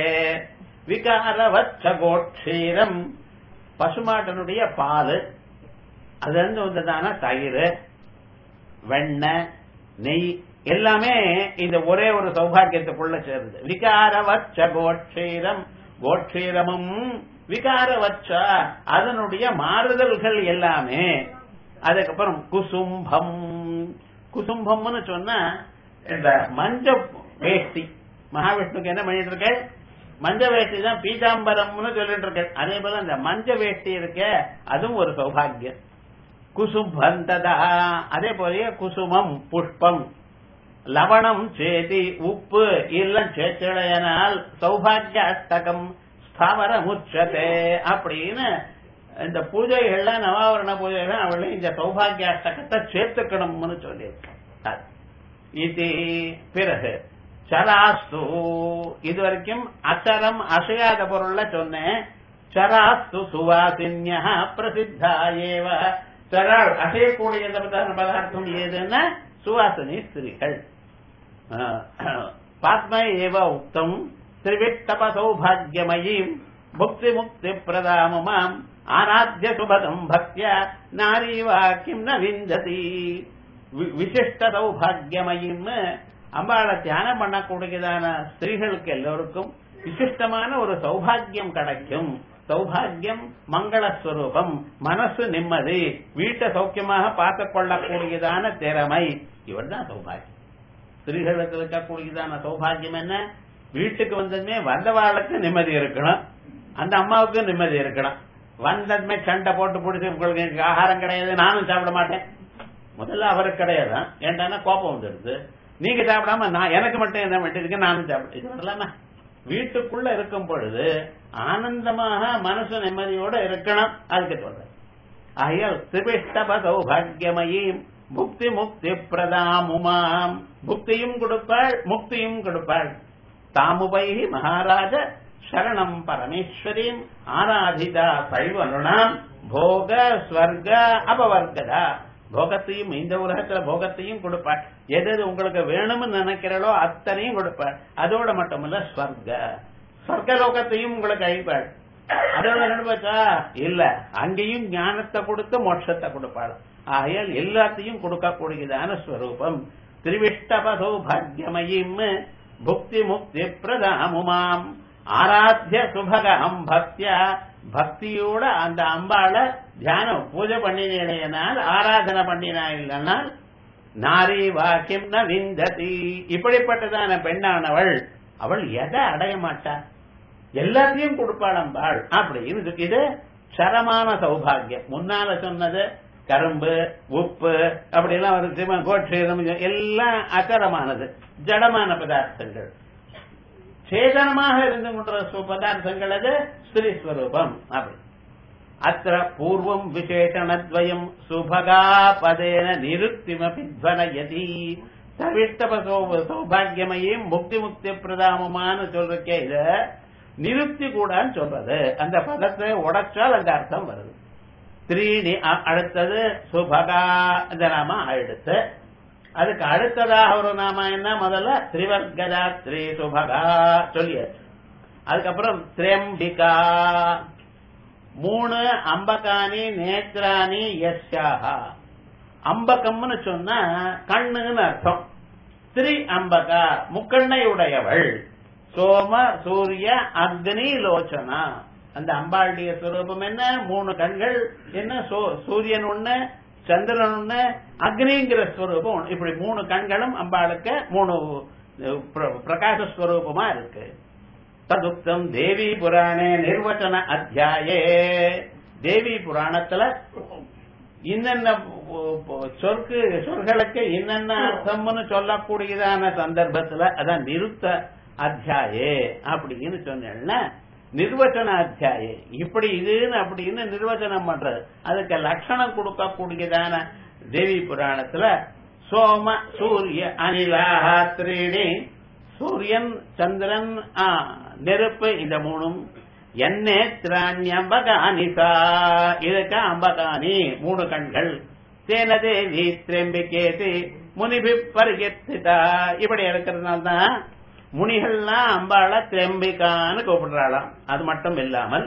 S1: விகாரவச்ச கோட்சீரம், பசுமாட்டனுடைய பால், அது வந்ததான தயிர், வெண்ணெய், நெய் எல்லாமே இந்த ஒரே ஒரு சௌபாகியத்துக்குள்ள சேருது. விகாரவச்ச கோட்சீரம், கோட்சீரமும் விகாரவச்ச அதனுடைய மாறுதல்கள் எல்லாமே. அதுக்கப்புறம் குசும்பம், குசும்பம்னு சொன்னா இந்த மஞ்ச வேஷ்டி, மகாவிஷ்ணுக்கு என்ன பண்ணிட்டு இருக்க? மஞ்ச வேஷ்டி தான் பீதாம்பரம்னு சொல்லிட்டு இருக்க. அதே போல இந்த மஞ்ச வேஷ்டி இருக்க, அதுவும் ஒரு சௌபாகியம். குசும்பந்ததா, அதே போலயே குசுமம் புஷ்பம், லவணம் சேதி உப்பு இல்லம் சேச்சடையனால் சௌபாகிய அஷ்டகம் ஸ்தாவர முச்சதே அப்படின்னு இந்த பூஜைகள்ல நவாவரண பூஜைகள் அவளை இந்த சௌபாகிய அஷ்டகத்தை சேர்த்துக்கணும்னு சொல்லியிருக்க. இது பிறகு சராஸ்து, இதுவரைக்கும் அச்சரம் அசையாத பொருள்ல சொன்னேன். சராஸ்து சுவாசின்யா பிரசித்தா ஏவ, சரால் அசையக்கூடிய பதார்த்தம் ஏதுன்னா சுவாசினி ஸ்திரீகள். பாத்ம ஏவ உக்தம் திரிவிட்டப சௌபாகியமயீம் முக்தி முக்தி பிரதாமமாம் ஆராத்ய சுபதம் பக்தியா நாரி வாக்கியம் ந விந்ததி. விசிஷ்ட சௌபாகியமயீம் அம்பாளை தியானம் பண்ணக்கூடியதான ஸ்திரீகளுக்கு எல்லோருக்கும் விசிஷ்டமான ஒரு சௌபாகியம் கிடைக்கும். சௌபாகியம் மங்களஸ்வரூபம், மனசு நிம்மதி, வீட்டை சௌக்கியமாக பார்த்துக் கொள்ளக்கூடியதான திறமை, இவர் தான் சௌபாகியம். ஸ்திரீகளுக்கு இருக்கக்கூடியதான சௌபாகியம் என்ன? வீட்டுக்கு வந்ததுமே வந்தவாளுக்கு நிம்மதி இருக்கணும், அந்த அம்மாவுக்கு நிம்மதி இருக்கணும். வந்ததுமே சண்டை போட்டு பிடிச்சி உங்களுக்கு ஆகாரம் கிடையாது, நானும் சாப்பிட மாட்டேன், முதல்ல அவருக்கு கிடையாது. ஏன்டானா கோபம் வந்துடுது. நீங்க சாப்பிடாம நான் எனக்கு மட்டும் என்ன பண்ணிட்டு நானும் சாப்பிட. வீட்டுக்குள்ள இருக்கும் பொழுது ஆனந்தமாக மனசு நிம்மதியோட இருக்கணும். அதுக்கு சொல்றேன். ஆகையால் திரிபிஷ்டப சௌபாகியமயீம் புக்தி முக்தி பிரதாமுமாம் புக்தியும் கொடுப்பாள் முக்தியும் கொடுப்பாள். தாமுபை மகாராஜ சரணம் பரமேஸ்வரீம் ஆராதிதா சைவனுணாம் போக ஸ்வர்க அபவர்கதா. போகத்தையும் இந்த உலகத்துல போகத்தையும் கொடுப்பாள். எது உங்களுக்கு வேணும்னு நினைக்கிறளோ அத்தனையும் கொடுப்பாள். அதோட மட்டுமல்ல ஸ்வர்கலோகத்தையும் உங்களுக்கு அழிப்பாள். அதோட நினைப்பா இல்ல, அங்கேயும் ஞானத்தை கொடுத்து மோட்சத்தை கொடுப்பாள். ஆகையால் எல்லாத்தையும் கொடுக்கக்கூடியதான ஸ்வரூபம். திரிவிஷ்டபதோ பாக்யமயம் புக்தி முக்தி பிரதாமுமாம் ஆராத்திய சுபகம் பக்தியா பக்தியோட அந்த அம்பாள தியானம் பூஜை பண்ணினால் ஆராதனை பண்ணினால் நாரி வாக்கியம் ந விந்ததி. இப்படிப்பட்டதான பெண்ணானவள் அவள் எதை அடைய மாட்டா, எல்லாத்தையும் கொடுப்பாள் அம்பாள் அப்படின்னு. இது சரமான சௌபாகியம். முன்னால சொன்னது கரும்பு உப்பு அப்படி எல்லாம் வருது, கோட்சேதம் எல்லாம் அச்சரமானது ஜடமான பதார்த்தங்கள். சேதனமாக இருந்து கொண்ட பதார்த்தங்கள் அது ஸ்ரீஸ்வரூபம். அப்படி அத்திர பூர்வம் விசேஷணத்வயம் சுபகா பதேன நிருக்திமபி த்வனயதி. தவிஷ்டப சௌபாகியமையும் முக்தி முக்தி பிரதாமமான சொல்றக்கே இத நிருக்தி கூடான்னு சொல்றது. அந்த பதத்தை உடைச்சால் அந்த அர்த்தம் வருது. த்ரீணி அடுத்தது சுபகா இந்த நாம அடுத்து. அதுக்கு அடுத்ததாக ஒரு நாம என்ன, முதல்ல திரிவர்கதா த்ரீ சுபகா சொல்லியாச்சு. அதுக்கப்புறம் திரியம்பிகா 3 அம்பகானி நேத்ராணி யஸ்யாஹா. அம்பகம்னு சொன்னா கண்ணுன்னு அர்த்தம். திரி அம்பகா முக்கண்ணை உடையவள். சோம சூரிய அக்னி லோச்சனா. அந்த அம்பாளுடைய ஸ்வரூபம் என்ன, 3 கண்கள் என்ன, சூரியன் ஒண்ணு சந்திரன் ஒண்ணு அக்னிங்கிற ஸ்வரூபம். இப்படி 3 கண்களும் அம்பாளுக்கு 3 பிரகாசஸ்வரூபமா இருக்கு. ததுக்தம் தேவி புராணே நிர்வச்சன அத்தியாயே. தேவி புராணத்துல இன்னென்ன சொற்களுக்கு என்னென்ன அர்த்தம்னு சொல்லக்கூடியதான சந்தர்ப்பத்துல அதான் நிருத்த அத்தியாயே அப்படின்னு சொன்னா நிர்வச்சன அத்தியாயே. இப்படி இதுன்னு அப்படின்னு நிர்வச்சனம் பண்றது, அதுக்கு லட்சணம் கொடுக்கக்கூடியதான தேவி புராணத்துல சோம சூரிய அனிலாஹ த்ரீணி. சூரியன் சந்திரன் நெருப்பு இந்த 3. அம்பகானிசா இதுக்கு அம்பகானி 3 கண்கள். தேன தேவி திரம்பிகேதி முனிபி பரிகெத்திதா. இப்படி இருக்கிறதுனால்தான் முனிகள்லாம் அம்பாள திரம்பிகான்னு கூப்பிடுறாளாம். அது மட்டும் இல்லாமல்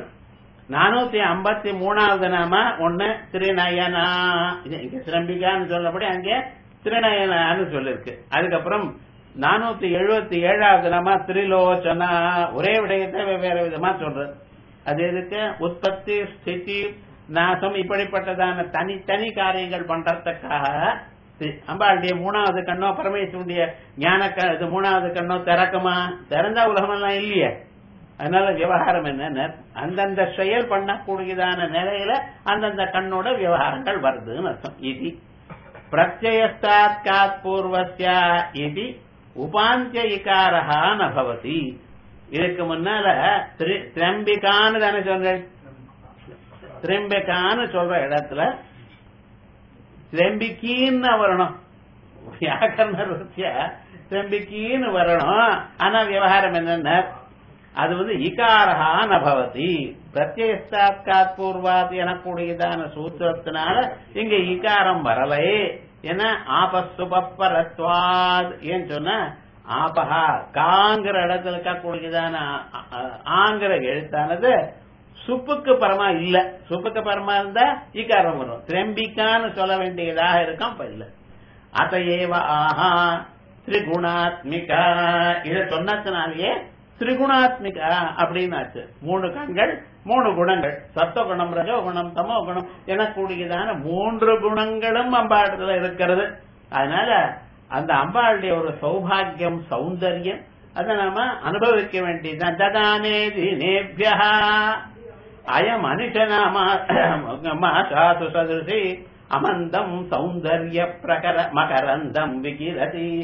S1: 453வது நாம ஒண்ணு திருநயனா. இங்க திரம்பிகான்னு சொல்லப்படி அங்கே திருநயனான்னு சொல்லிருக்கு. அதுக்கப்புறம் 477வது நாம திரிலோச்சனா. ஒரே விடயத்தை வெவ்வேறு விதமா சொல்றது. அது எதுக்கு, உற்பத்தி ஸ்திதி நாசம் இப்படிப்பட்டதான தனித்தனி காரியங்கள் பண்றதுக்காக. அம்பாளுடைய 3வது கண்ணோ பரமேஸ்வருடைய ஞான 3வது கண்ணோ திறக்குமா, திறந்தா உலகமெல்லாம் இல்லையே. அதனால விவகாரம் என்ன, அந்தந்த செயல் பண்ணக்கூடியதான நிலையில அந்தந்த கண்ணோட விவகாரங்கள் வருதுன்னு அர்த்தம். இது பிரத்யஸ்தாத் பூர்வஸ்யா இது உபாந்திய இகாரஹா நபவதி. இதுக்கு முன்னால திரம்பிகான்னு தானே சொல்றேன். திரம்பிகான்னு சொல்ற இடத்துல திரம்பிக்கின்னு வரணும். வியாக்கரண திரம்பிக்கின்னு வரணும். ஆனா விவகாரம் என்னென்ன, அது இகாரஹா நபவதி. பிரத்யஸ்தாத் பூர்வாத் எனக்கூடியதான சூத்திரத்தினால இங்க இகாரம் வரலை. ஏன்னா ஆபசுபரத்வாத். ஏன்னு சொன்னா ஆபஹா காங்கிற இடத்துல இருக்கக்கூடியதான ஆங்கிற எழுத்தானது சுப்புக்கு பரமா இல்ல. சுப்புக்கு பரமா இருந்தா இகாரம் வரும். திரம்பிக்கான்னு சொல்ல வேண்டியதாக இருக்கும். இல்ல அதையேவ ஆஹா திரிகுணாத்மிகா. இத சொன்னதுனாலேயே திரிகுணாத்மிகா அப்படின்னாச்சு. 3 கண்கள் 3 குணங்கள், சத்துவகுணம் ரஜோகுணம் தமோ குணம் எனக்கூடியதான 3 குணங்களும் அம்பாடத்துல இருக்கிறது. அதனால அந்த அம்பாளுடைய ஒரு சௌபாகியம் சௌந்தர்யம் அதை நாம அனுபவிக்க வேண்டியதுதான். ததானே தினேபியா அயம் அனிஷனாமா சாது சதுசி அமந்தம் சௌந்தர்ய பிரகர மகரந்தம் விகிரதி.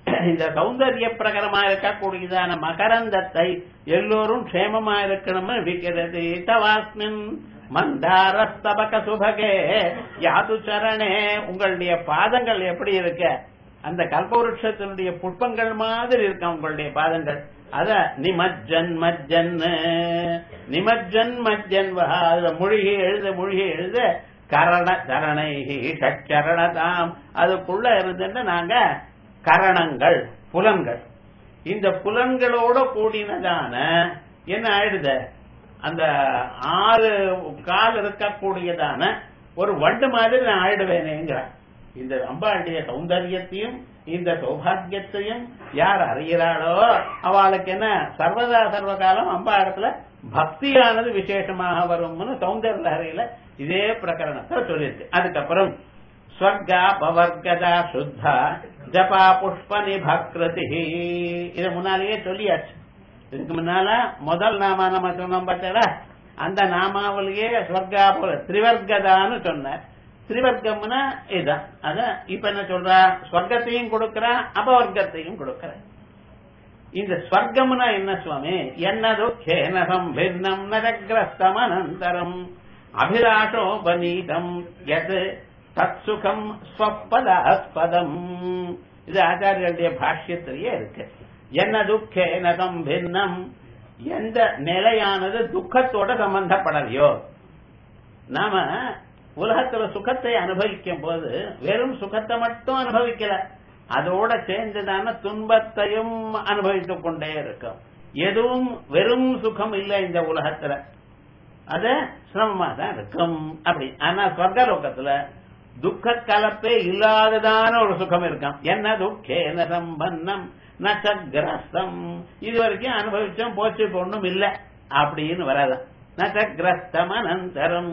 S1: இந்த சௌந்தரிய பிரகரமா இருக்கக்கூடியதான மகரந்தத்தை எல்லோரும் க்ஷேமமா இருக்கணும்னு விக்கிறது தவாஸ்மின் மந்தாரஸ்தபக சுபகே யாது சரணே. உங்களுடைய பாதங்கள் எப்படி இருக்க, அந்த கல்பவருஷத்தினுடைய புஷ்பங்கள் மாதிரி இருக்க உங்களுடைய பாதங்கள். அத நிமஜ்ஜன் மஜ்ஜன் நிமஜ்ஜன் மஜ்ஜன் அதுல மூழ்கி எழுத கரண சரணை ஷட்சரணதாம். அதுக்குள்ள இருந்துட்டு நாங்க கரணங்கள் புலன்கள், இந்த புலன்களோட கூடினதான என்ன ஆயிடுது, அந்த 6 கால் இருக்கக்கூடியதான ஒரு வண்டு மாதிரி நான் ஆயிடுவேனேங்கிற. இந்த அம்பாளுடைய சௌந்தரியத்தையும் இந்த சௌபாகியத்தையும் யார் அறிகிறாளோ அவளுக்கு என்ன சர்வதா சர்வகாலம் அம்பா இடத்துல பக்தியானது விசேஷமாக வரும்னு சௌந்தர்ய லஹரியில இதே பிரகரணத்தை சொல்லியிருக்கு. அதுக்கப்புறம் ஸ்வர்கா பவர்கதா சுத்தா ஜபா புஷ்ப நிபக்ருதி, இது முன்னாலேயே சொல்லியாச்சு. இதுக்கு முன்னால முதல் நாமா நம்ம சொன்னோம் பார்த்தா அந்த நாமாவிலேயே ஸ்வர்கா திரிவர்கதான்னு சொன்ன. திரிவர்க்கம்னா இதுதான். அதான் இப்ப என்ன சொல்ற, ஸ்வர்க்கத்தையும் கொடுக்கற அபவர்க்கத்தையும் கொடுக்கற. இந்த ஸ்வர்க்கம்னா என்ன சுவாமி, என்னது கேனசம் பின்னம் நரகிரஸ்தம் அனந்தரம் அபிலாஷோபநீதம் எது தத் சுகம் ஸ்வப்பதாஸ்பதம். இது ஆச்சாரியருடைய பாஷ்யத்திலேயே இருக்கு. என்ன துக்கேனதம் பின்னம், எந்த நிலையானது துக்கத்தோட சம்பந்தப்படலையோ. நாம உலகத்துல சுகத்தை அனுபவிக்கும் போது வெறும் சுகத்தை மட்டும் அனுபவிக்கல, அதோட சேர்ந்துதான துன்பத்தையும் அனுபவித்துக் கொண்டே இருக்கும். எதுவும் வெறும் சுகம் இல்லை இந்த உலகத்துல, அது சிரமமா தான் இருக்கும். அப்படி ஆனா ஸ்வர்கலோகத்துல துக்க கலப்பே இல்லாததான ஒரு சுகம் இருக்கும். என்ன துக்கேன சம்பன்னம் நசகிரஸ்தம், இது வரைக்கும் அனுபவிச்சோம் போச்சு ஒண்ணும் இல்லை அப்படின்னு வராதான். நசகிரஸ்தம் அனந்தரம்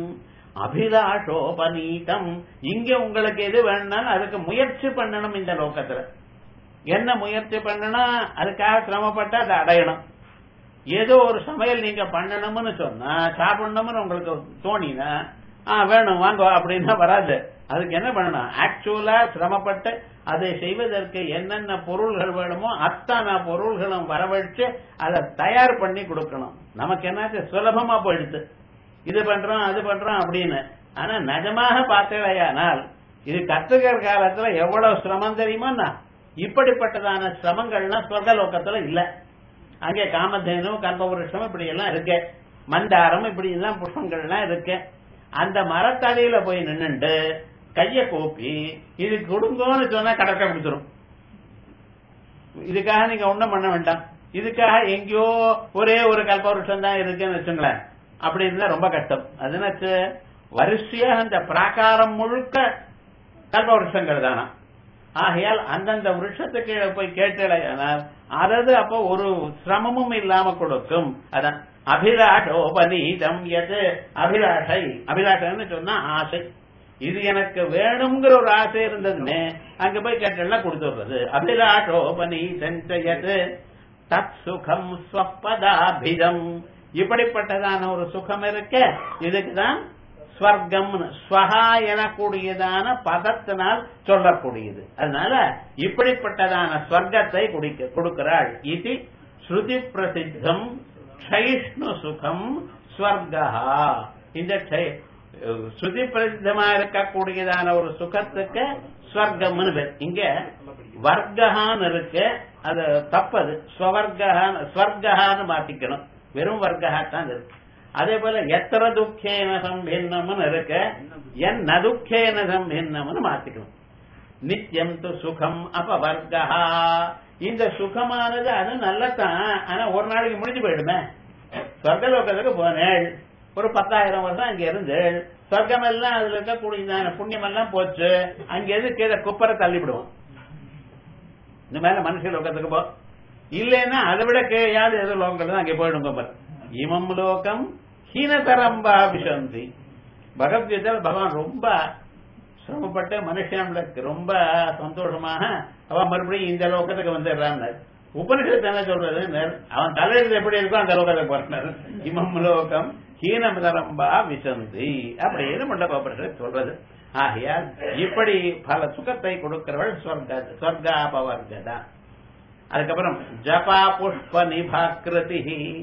S1: அபிலாஷோபநீதம், இங்க உங்களுக்கு எது வேணும்னாலும் அதுக்கு முயற்சி பண்ணணும். இந்த லோகத்துல என்ன முயற்சி பண்ணணும், அதுக்காக சிரமப்பட்டு அதை அடையணும். ஏதோ ஒரு சமையல் நீங்க பண்ணணும்னு சொன்னா, சாப்பிடணும்னு உங்களுக்கு தோணினா வேணும் வாங்க அப்படின்னா வராது. அதுக்கு என்ன பண்ணணும், ஆக்சுவலா சிரமப்பட்டு அதை செய்வதற்கு என்னென்ன பொருள்கள் வேணுமோ அத்தனை பொருள்களும் வரவழைச்சு அதை தயார் பண்ணி கொடுக்கணும். நமக்கு என்னாச்சு சுலபமா போயிடுது, இது பண்றோம் அது பண்றோம் அப்படின்னு. ஆனா நிஜமாக பார்த்தேனால் இது கத்துக்கிற காலத்துல எவ்வளவு சிரமம் தெரியுமா. இப்படிப்பட்டதான சிரமங்கள்லாம் சொர்க்கலோகத்துல இல்ல. அங்கே காமதேனு கல்பவருஷம் இப்படி எல்லாம் இருக்கு, மந்தாரம் இப்படி எல்லாம் புஷ்பங்கள்லாம் இருக்கு. அந்த மரத்தடியில போய் நின்னுண்டு கைய கூப்பி இது கொடுங்கோன்னு சொன்னா கடற்க கொடுத்துரும். இதுக்காக நீங்க ஒண்ணும் பண்ண வேண்டாம். இதுக்காக எங்கேயோ ஒரே ஒரு கல்பவருஷம் தான் இருக்குன்னு வச்சுங்களேன், அப்படி இருந்தா ரொம்ப கஷ்டம். அதனாச்சு வரிசையாக அந்த பிராகாரம் முழுக்க கல்பவருஷங்கள் தானா. ஆகையால் அந்தந்த விருஷத்துக்கு போய் கேட்டடையானால் அதாவது அப்போ ஒரு சிரமமும் இல்லாம கொடுக்கும். அதான் அபிலாஷோபநீதம் எது அபிலாஷை. அபிலாஷன்னு சொன்னா ஆசை, இது எனக்கு வேணுங்கிற ஒரு ஆசை இருந்ததுன்னு அங்க போய் கேட்டெல்லாம் கொடுத்துடுறது. அபிலாஷோபநீதம் எது தத் சுகம் ஸ்வப்பதாபிதம், இப்படிப்பட்டதான ஒரு சுகம் இருக்க. இதுக்குதான் ஸ்வர்க்கம் ஸ்வஹா எனக்கூடியதான பதத்தினால் சொல்லக்கூடியது. அதனால இப்படிப்பட்டதான ஸ்வர்க்கத்தை கொடுக்கிறாள். இது ஸ்ருதி பிரசித்தம் க்ஷயிஷ்ணு சுகம் ஸ்வர்கா. இந்த ஸ்ருதி பிரசித்தமா இருக்கக்கூடியதான ஒரு சுகத்துக்கு ஸ்வர்க்கம்னு பேர். இங்க வர்க்கஹான்னு இருக்கு, அது தப்பது. ஸ்வர்கஹான்னு மாத்திக்கணும், வெறும் வர்க்கஹாத்தான் இருக்கு. அதே போல எத்தனை துக்கேன சம்பின்னம்னு இருக்க, என் நதுக்கேன சம்பின்னம்னு மாத்திக்கணும். நித்தியம் து சுகம் அபவர்கா. இந்த சுகமானது அது நல்லதான், ஆனா ஒரு நாளைக்கு முடிஞ்சு போயிடுமே. சொர்க்கலோகத்துக்கு போனேள், ஒரு 10,000 வருஷம் அங்க இருந்து சொர்க்கம் எல்லாம் அதுல இருக்கக்கூடிய புண்ணியம் எல்லாம் போச்சு, அங்க எது கீழே குப்பரை தள்ளிவிடுவோம். இந்த மேல மனுஷ லோகத்துக்கு போ, இல்லைன்னா அதை விட கேயாது எது லோகங்கள் தான் அங்கே போயிடும் குப்பர். இமம் லோகம் ஹீனதரம்பா விசந்தி. பகவத்கீதையில் பகவான் ரொம்ப சிரமப்பட்டு மனுஷனுக்கு ரொம்ப சந்தோஷமாக அவன் மறுபடியும் இந்த லோகத்துக்கு வந்துடுறான். உபனிஷத்து என்ன சொல்றது, அவன் தலையில எப்படி இருக்கோ அந்த லோகத்துக்கு போறார். இமம் லோகம் ஹீனதரம்பா விசந்தி அப்படின்னு மண்டபோபனிஷத்து சொல்றது. ஆகையால் இப்படி பல சுகத்தை கொடுக்கிறவள் ஸ்வர்காபவர்கதா. அதுக்கப்புறம் ஜபா புஷ்ப நிபாக்கிருதி,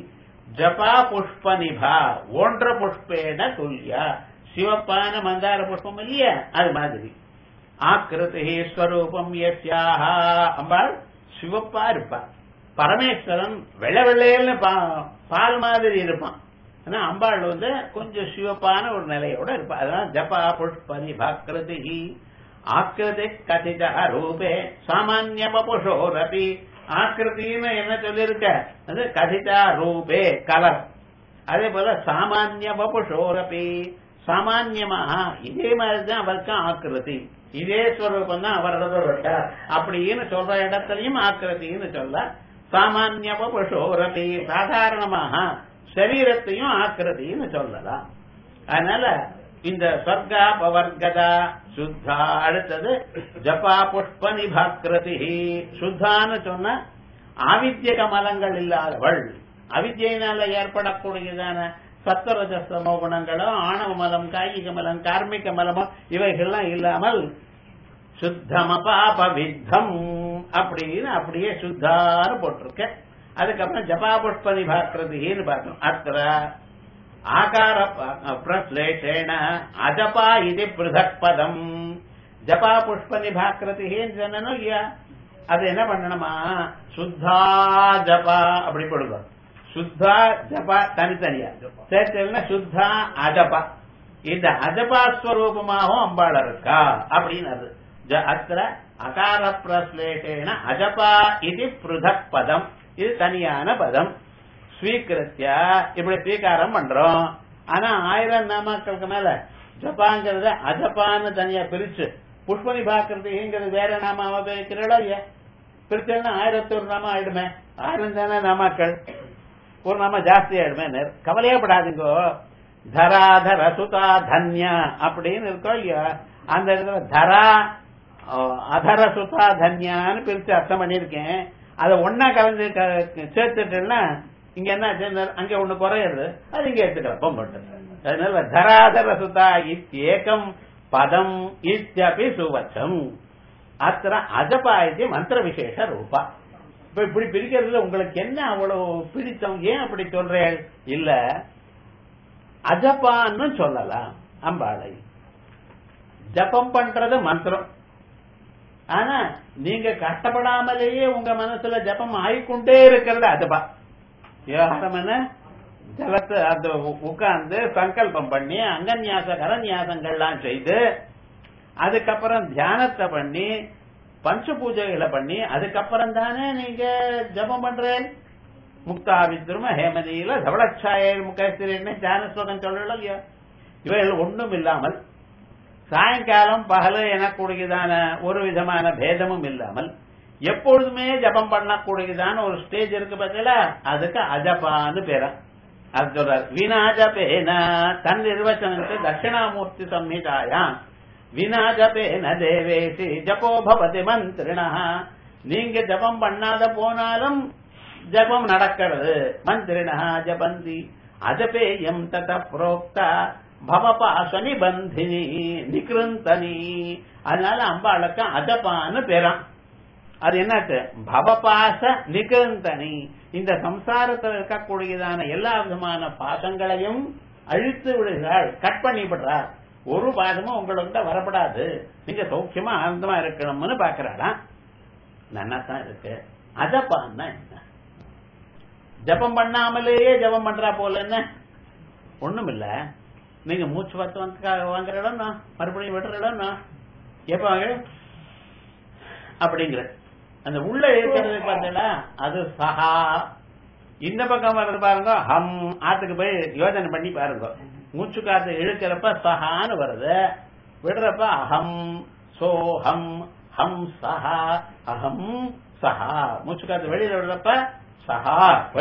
S1: ஜபா புஷ்ப நிபா ஒன்ற புஷ்பேன துல்லியா, சிவப்பான மந்தார புஷ்பம் இல்லையா அது மாதிரி. ஆக்கிருதி ஸ்வரூபம் யஸ்யாஹ, அம்பாள் சிவப்பா இருப்பா, பரமேஸ்வரன் வெள்ளை வெள்ளையில பால் மாதிரி இருப்பான். ஆனா அம்பாள் கொஞ்சம் சிவப்பான ஒரு நிலையோட இருப்பா. அதனால ஜபா புஷ்ப நிபாக்கிருதி. ஆக்கிருதி கதித ரூபே சாமான்ய பபுஷோரபி, ஆக்கிருத்தின்னு என்ன சொல்லிருக்க, அது கதிதா ரூபே கலர். அதே போல சாமான்ய பபுஷோரபி, சாமான்யமாக இதே மாதிரிதான் அவருக்கு ஆக்கிருதி, இதே ஸ்வரூபம் தான் அவரோட இருக்கார் அப்படின்னு சொல்ற இடத்துலயும் ஆக்கிருத்தின்னு சொல்ல. சாமான்ய பபுஷோரபி சாதாரணமாக சரீரத்தையும் ஆக்கிருத்தின்னு சொல்லலாம். அதனால இந்த சொர்க்கா பவர்கதா சுத்தா, அடுத்தது ஜபா புஷ்ப நிபாக்கிருதி. சுத்தான்னு சொன்ன ஆவித்ய கமலங்கள் இல்லாதவள், அவித்யினால ஏற்படக்கூடியதான சத்வரஜஸ்தமோ குணங்களோ ஆணவ மலம், காயிக மலம், கார்மிக மலமோ இவைகள்லாம் இல்லாமல் சுத்தமபாப வித்தம் அப்படின்னு அப்படியே சுத்தான்னு போட்டிருக்க. அதுக்கப்புறம் ஜபா புஷ்ப நிபாக்கிருதின்னு பார்க்கணும். அத்திர ஆகார பிரஸ்லேஷேன அஜபா இது பிருதக் பதம். ஜபா புஷ்ப நிபாக்கிருதின்னு சொன்னோம் இல்லையா, அது என்ன பண்ணணுமா, சுத்தா ஜபா அப்படி போடுங்க. சுத்தா ஜபா தனித்தனியா சேர்த்தா சுத்தா அஜபா. இந்த அஜபா ஸ்வரூபமாகவும் அம்பாள் இருக்கா அப்படின்னு அது. அத்திர அகார பிரஸ்லேஷேன அஜபா இது பிருதக் பதம், இது தனியான பதம். ஸ்வீகிருத்தியா இப்படி ஸ்வீகாரம் பண்றோம். ஆனா 1000 நாமாக்களுக்கு மேல ஜபாங்கிறத அஜபான்னு தனியா பிரிச்சு புஷ்ப நிபாக்கிருதிங்கிறது வேற நாமாவை உபயோகிக்கிறோம் இல்லையா, பிரிச்சா 1001 நாமம் ஆயிடுமே. 1000 தானே நாமாக்கள், ஒரு நாம ஜாஸ்தி ஆயிடுமே. கவலையே படாதீங்கோ. தராதர சுதா தன்யா அப்படின்னு இருக்கோ இல்லையா, அந்த இடத்துல தரா அதர சுதா தன்யான்னு பிரிச்சு அர்த்தம் பண்ணிருக்கேன். அதை ஒன்னா கலந்து சேர்த்துட்டேன்னா இங்க என்ன அங்க ஒண்ணு குறையிறது, அது இங்க எடுத்துக்கலாம் போட்டு. அதனால தராதர சுதா இத்யேகம் பதம் இத்யபி சுவச்சம். அத்திர அஜபாயத்தி மந்திர விசேஷ ரூபா. இப்ப இப்படி பிரிக்கிறதுல உங்களுக்கு என்ன அவ்வளவு பிடித்தம், ஏன் அப்படி சொல்றேன்? இல்ல அஜபான்னு சொல்லலாம். அம்பாளை ஜபம் பண்றது மந்திரம். ஆனா நீங்க கஷ்டப்படாமலேயே உங்க மனசுல ஜபம் ஆயிக்கொண்டே இருக்கிறது அஜபா. விவகாரம் என்ன, ஜலத்தை அந்த உட்கார்ந்து சங்கல்பம் பண்ணி அங்கன்யாச கரன்யாசங்கள்லாம் செய்து அதுக்கப்புறம் தியானத்தை பண்ணி பஞ்ச பூஜைகளை பண்ணி அதுக்கப்புறம் தானே நீங்க ஜபம் பண்றேன். முக்தா வித்ரும ஹேமதியில தவளச்சாயர் முகஸ்திரின்னு தியான ஸ்லோகம் சொல்லல இல்லையா. இவைகள் ஒன்றும் இல்லாமல் சாயங்காலம் பகல எனக்கூடியதான ஒரு விதமான பேதமும் இல்லாமல் எப்பொழுதுமே ஜபம் பண்ணக்கூடியதான ஒரு ஸ்டேஜ் இருக்கு பார்த்தீங்களா, அதுக்கு அஜபான்னு பேரா. அது சொல்றார் வினாஜபேன தன் நிர்வச்சனத்து தட்சிணாமூர்த்தி சம்ஹிதாயா வினாஜபேன தேவேசி ஜபோ பவதி மந்திரிணா. நீங்க ஜபம் பண்ணாத போனாலும் ஜபம் நடக்கிறது. மந்திரிணா ஜபந்தி அஜபேயம் தத புரோக்தா பவபாச நிபந்தினி நிகிருந்தனி. அதனால அம்பாளுக்கு அஜபான்னு பேரான். அது என்னாச்சு, பவபாச நிகிருந்தனி. இந்த சம்சாரத்தில் இருக்கக்கூடியதான எல்லா விதமான பாசங்களையும் அழித்து விடுகிறாள், கட் பண்ணி விடுறாள். ஒரு பாதமும் உங்கள்கிட்ட வரப்படாது, நீங்க சௌக்கியமா ஆனந்தமா இருக்கணும்னு பாக்குறாளா. நன்னாத்தான் இருக்கு. அஜபான்னா என்ன, ஜபம் பண்ணாமலேயே ஜபம் பண்றா போல என்ன ஒண்ணும் இல்ல. நீங்க மூச்சு பார்த்து வாங்குற இடம் மறுபடியும் விடுற இடம் எப்ப அப்படிங்கிற அந்த உள்ள இருக்கிறது பார்த்தீங்களா, அது சஹா. இந்த பக்கம் வர்றது பாருங்க ஹம். ஆத்துக்கு போய் யோஜனை பண்ணி பாருங்க. மூச்சு காத்து இழுக்கிறப்ப சஹான்னு வருது, விடுறப்ப அஹம் சோஹம் ஹம் சஹா அஹம் சஹா. மூச்சு காத்து வெளியில விடுறப்ப சஹா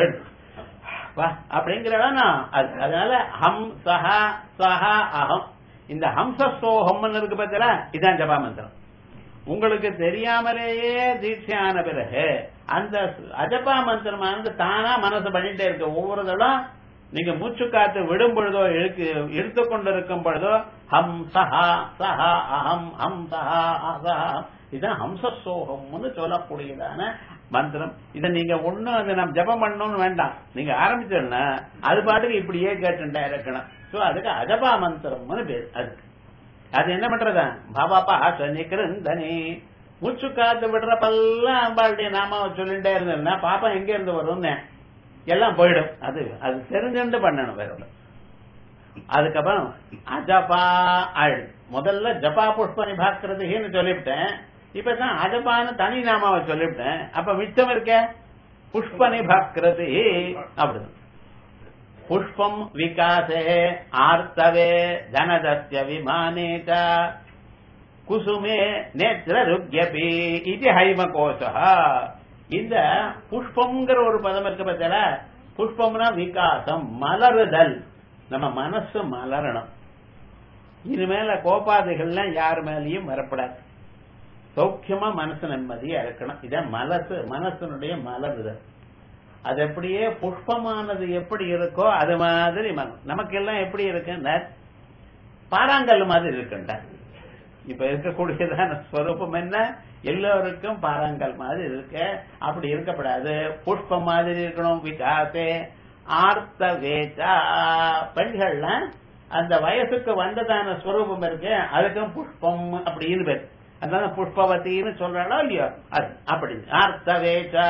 S1: அப்படிங்கிறடா. அதனால ஹம் சஹா சஹா அஹம். இந்த ஹம்ச சோஹம் இருக்கு பார்த்தீங்களா, இதான் ஜபா மந்திரம். உங்களுக்கு தெரியாமலேயே தீட்சையான பிறகு அந்த அஜபா மந்திரமானது தானா மனசு பண்ணிட்டே இருக்கு. ஒவ்வொரு தடம் நீங்க மூச்சு காத்து விடும் பொழுதோ இழுத்து கொண்டிருக்கும் பொழுதோ ஹம் சஹா சஹா அஹம் ஹம் சஹா அஹா. இதுதான் ஹம்ச சோகம்னு சொல்லக்கூடியதான மந்திரம். இதை நீங்க ஒண்ணும் அதை நம்ம ஜபம் பண்ணணும்னு வேண்டாம், நீங்க ஆரம்பிச்சோம்னா அது பாட்டுக்கு இப்படியே கேட்டுட்டா இருக்கணும். சோ அதுக்கு அஜபா மந்திரம்னு பேர். அதுக்கு அது என்ன பண்றதா பாபாப்பா நிக்கிறந்தனி மூச்சு காத்து விடுறப்பெல்லாம் அம்பாளுடைய நாமாவை சொல்லிட்டே இருந்தேன்னா பாப்பா எங்க இருந்து வரும்னு எல்லாம் போயிடும். அது அது தெரிஞ்சுட்டு பண்ணணும் வேற. அதுக்கப்புறம் அஜபா அழு முதல்ல ஜபா புஷ்ப நிபாக்கிறதுன்னு சொல்லிவிட்டேன். இப்பதான் அஜபான்னு தனி நாமாவை சொல்லிவிட்டேன். அப்ப மிச்சம் இருக்க புஷ்ப நிபாக்கிறது அப்படிதான். புஷ்பம் விகாசே ஆர்த்தவே தனதஸ்ய விமானே குசுமே நேத்ரருக்யபி இது ஹைமகோஷா. இந்த புஷ்பம்ங்கிற ஒரு பதம் இருக்கு பார்த்தா, புஷ்பம்னா விகாசம், மலருதல். நம்ம மனசு மலரணும். இனிமேல கோபாதைகள்லாம் யார் மேலேயும் வரப்படாது. சௌக்கியமா மனசு நிம்மதியா இருக்கணும். இதான் மனசனுடைய மலருதல். அது எப்படியே புஷ்பமானது எப்படி இருக்கோ அது மாதிரி நமக்கு எல்லாம் எப்படி இருக்குன்னா பாறாங்கல் மாதிரி இருக்குண்டா. இப்ப இருக்கக்கூடியதான ஸ்வரூபம் என்ன, எல்லோருக்கும் பாறாங்கல் மாதிரி இருக்கு. அப்படி இருக்கப்படாது, புஷ்பம் மாதிரி இருக்கணும். விகாசே ஆர்த்த வேச்சா பெண்கள்லாம் அந்த வயசுக்கு வந்ததான ஸ்வரூபம் இருக்கு, அதுக்கும் புஷ்பம் அப்படின்னு பேர். அதனால புஷ்பவத்தின்னு சொல்றாளோ இல்லையோ அது அப்படி. ஆர்த்த வேச்சா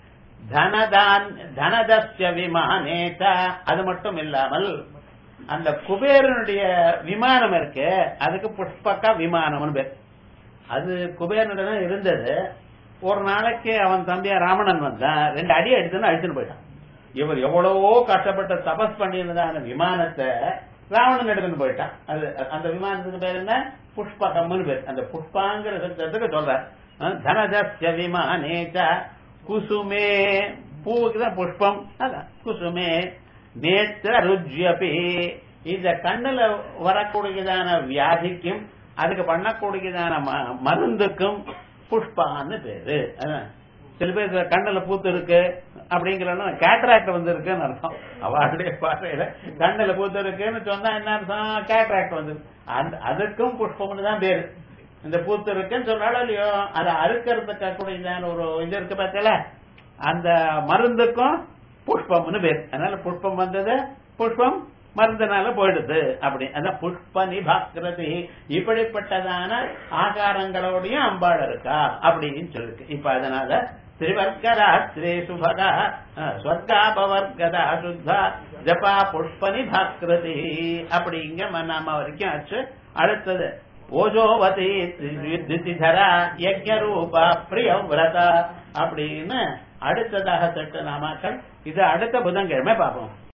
S1: தனதஸ்ய விமானேச்ச. அது மட்டும் இல்லாமல் அந்த குபேரனுடைய விமானம் இருக்கு, அதுக்கு புஷ்பக விமானம்னு பேர். அது குபேரனுடைய இருந்தது. ஒரு நாளைக்கு அவன் தம்பியா ராவணன் வந்தான், 2 அடி அடிச்சுன்னு அழிச்சுன்னு போயிட்டான். இவர் எவ்வளவோ கஷ்டப்பட்ட தபஸ் பண்ணியிருந்தான விமானத்தை ராவணன் எடுத்துன்னு போயிட்டான். அது அந்த விமானத்துக்கு பேர் என்ன, புஷ்பகம்னு பேர். அந்த புஷ்பாங்கிற சப்தத்துக்கு சொல்ற தனதஸ்ய விமானேச்ச குசுமே, பூவுக்குதான் புஷ்பம், அதான் குசுமே நேத்திர ருஜ்யபி. இந்த கண்ணுல வரக்கூடியதான வியாதிக்கும் அதுக்கு பண்ணக்கூடியதான மருந்துக்கும் புஷ்பான்னு பேரு. சில பேர் கண்ணுல பூத்து இருக்கு அப்படிங்கிற கேட்ராக்ட் வந்து இருக்குன்னு அர்த்தம். அவளுடைய பார்வையில கண்ணுல பூத்து இருக்குன்னு சொன்னா என்ன அர்த்தம், கேட்ராக்ட் வந்து. அதுக்கும் புஷ்பம்னு தான் பேரு. இந்த பூத்து இருக்குன்னு சொல்றாலும் இல்லையோ, அதை அறுக்கிறதுக்கு கூடியதான ஒரு இது இருக்கு பார்த்தல, அந்த மருந்துக்கும் புஷ்பம்னு பேர். அதனால புஷ்பம் வந்தது, புஷ்பம் மருந்துனால போயிடுது அப்படி. அதான் புஷ்ப நிபாக்கிறது. இப்படிப்பட்டதான ஆகாரங்களோடையும் அம்பாள் இருக்கா அப்படின்னு சொல்லிருக்கு. இப்ப அதனால திரிவர்கதா ஸ்ரீ சுபதா ஸ்வர்காபவர்கதா சுத்தா ஜபா புஷ்ப நிபாக்கிறது அப்படிங்க நாம வரைக்கும் ஆச்சு. அடுத்தது ஓஜோவதி திசிதரா யஜ்ஞரூபா பிரியவ்ரதா அப்படின்னு அடுத்ததாக சட்ட நாமாக்கள். இது அடுத்த புதன்கிழமை பார்ப்போம்.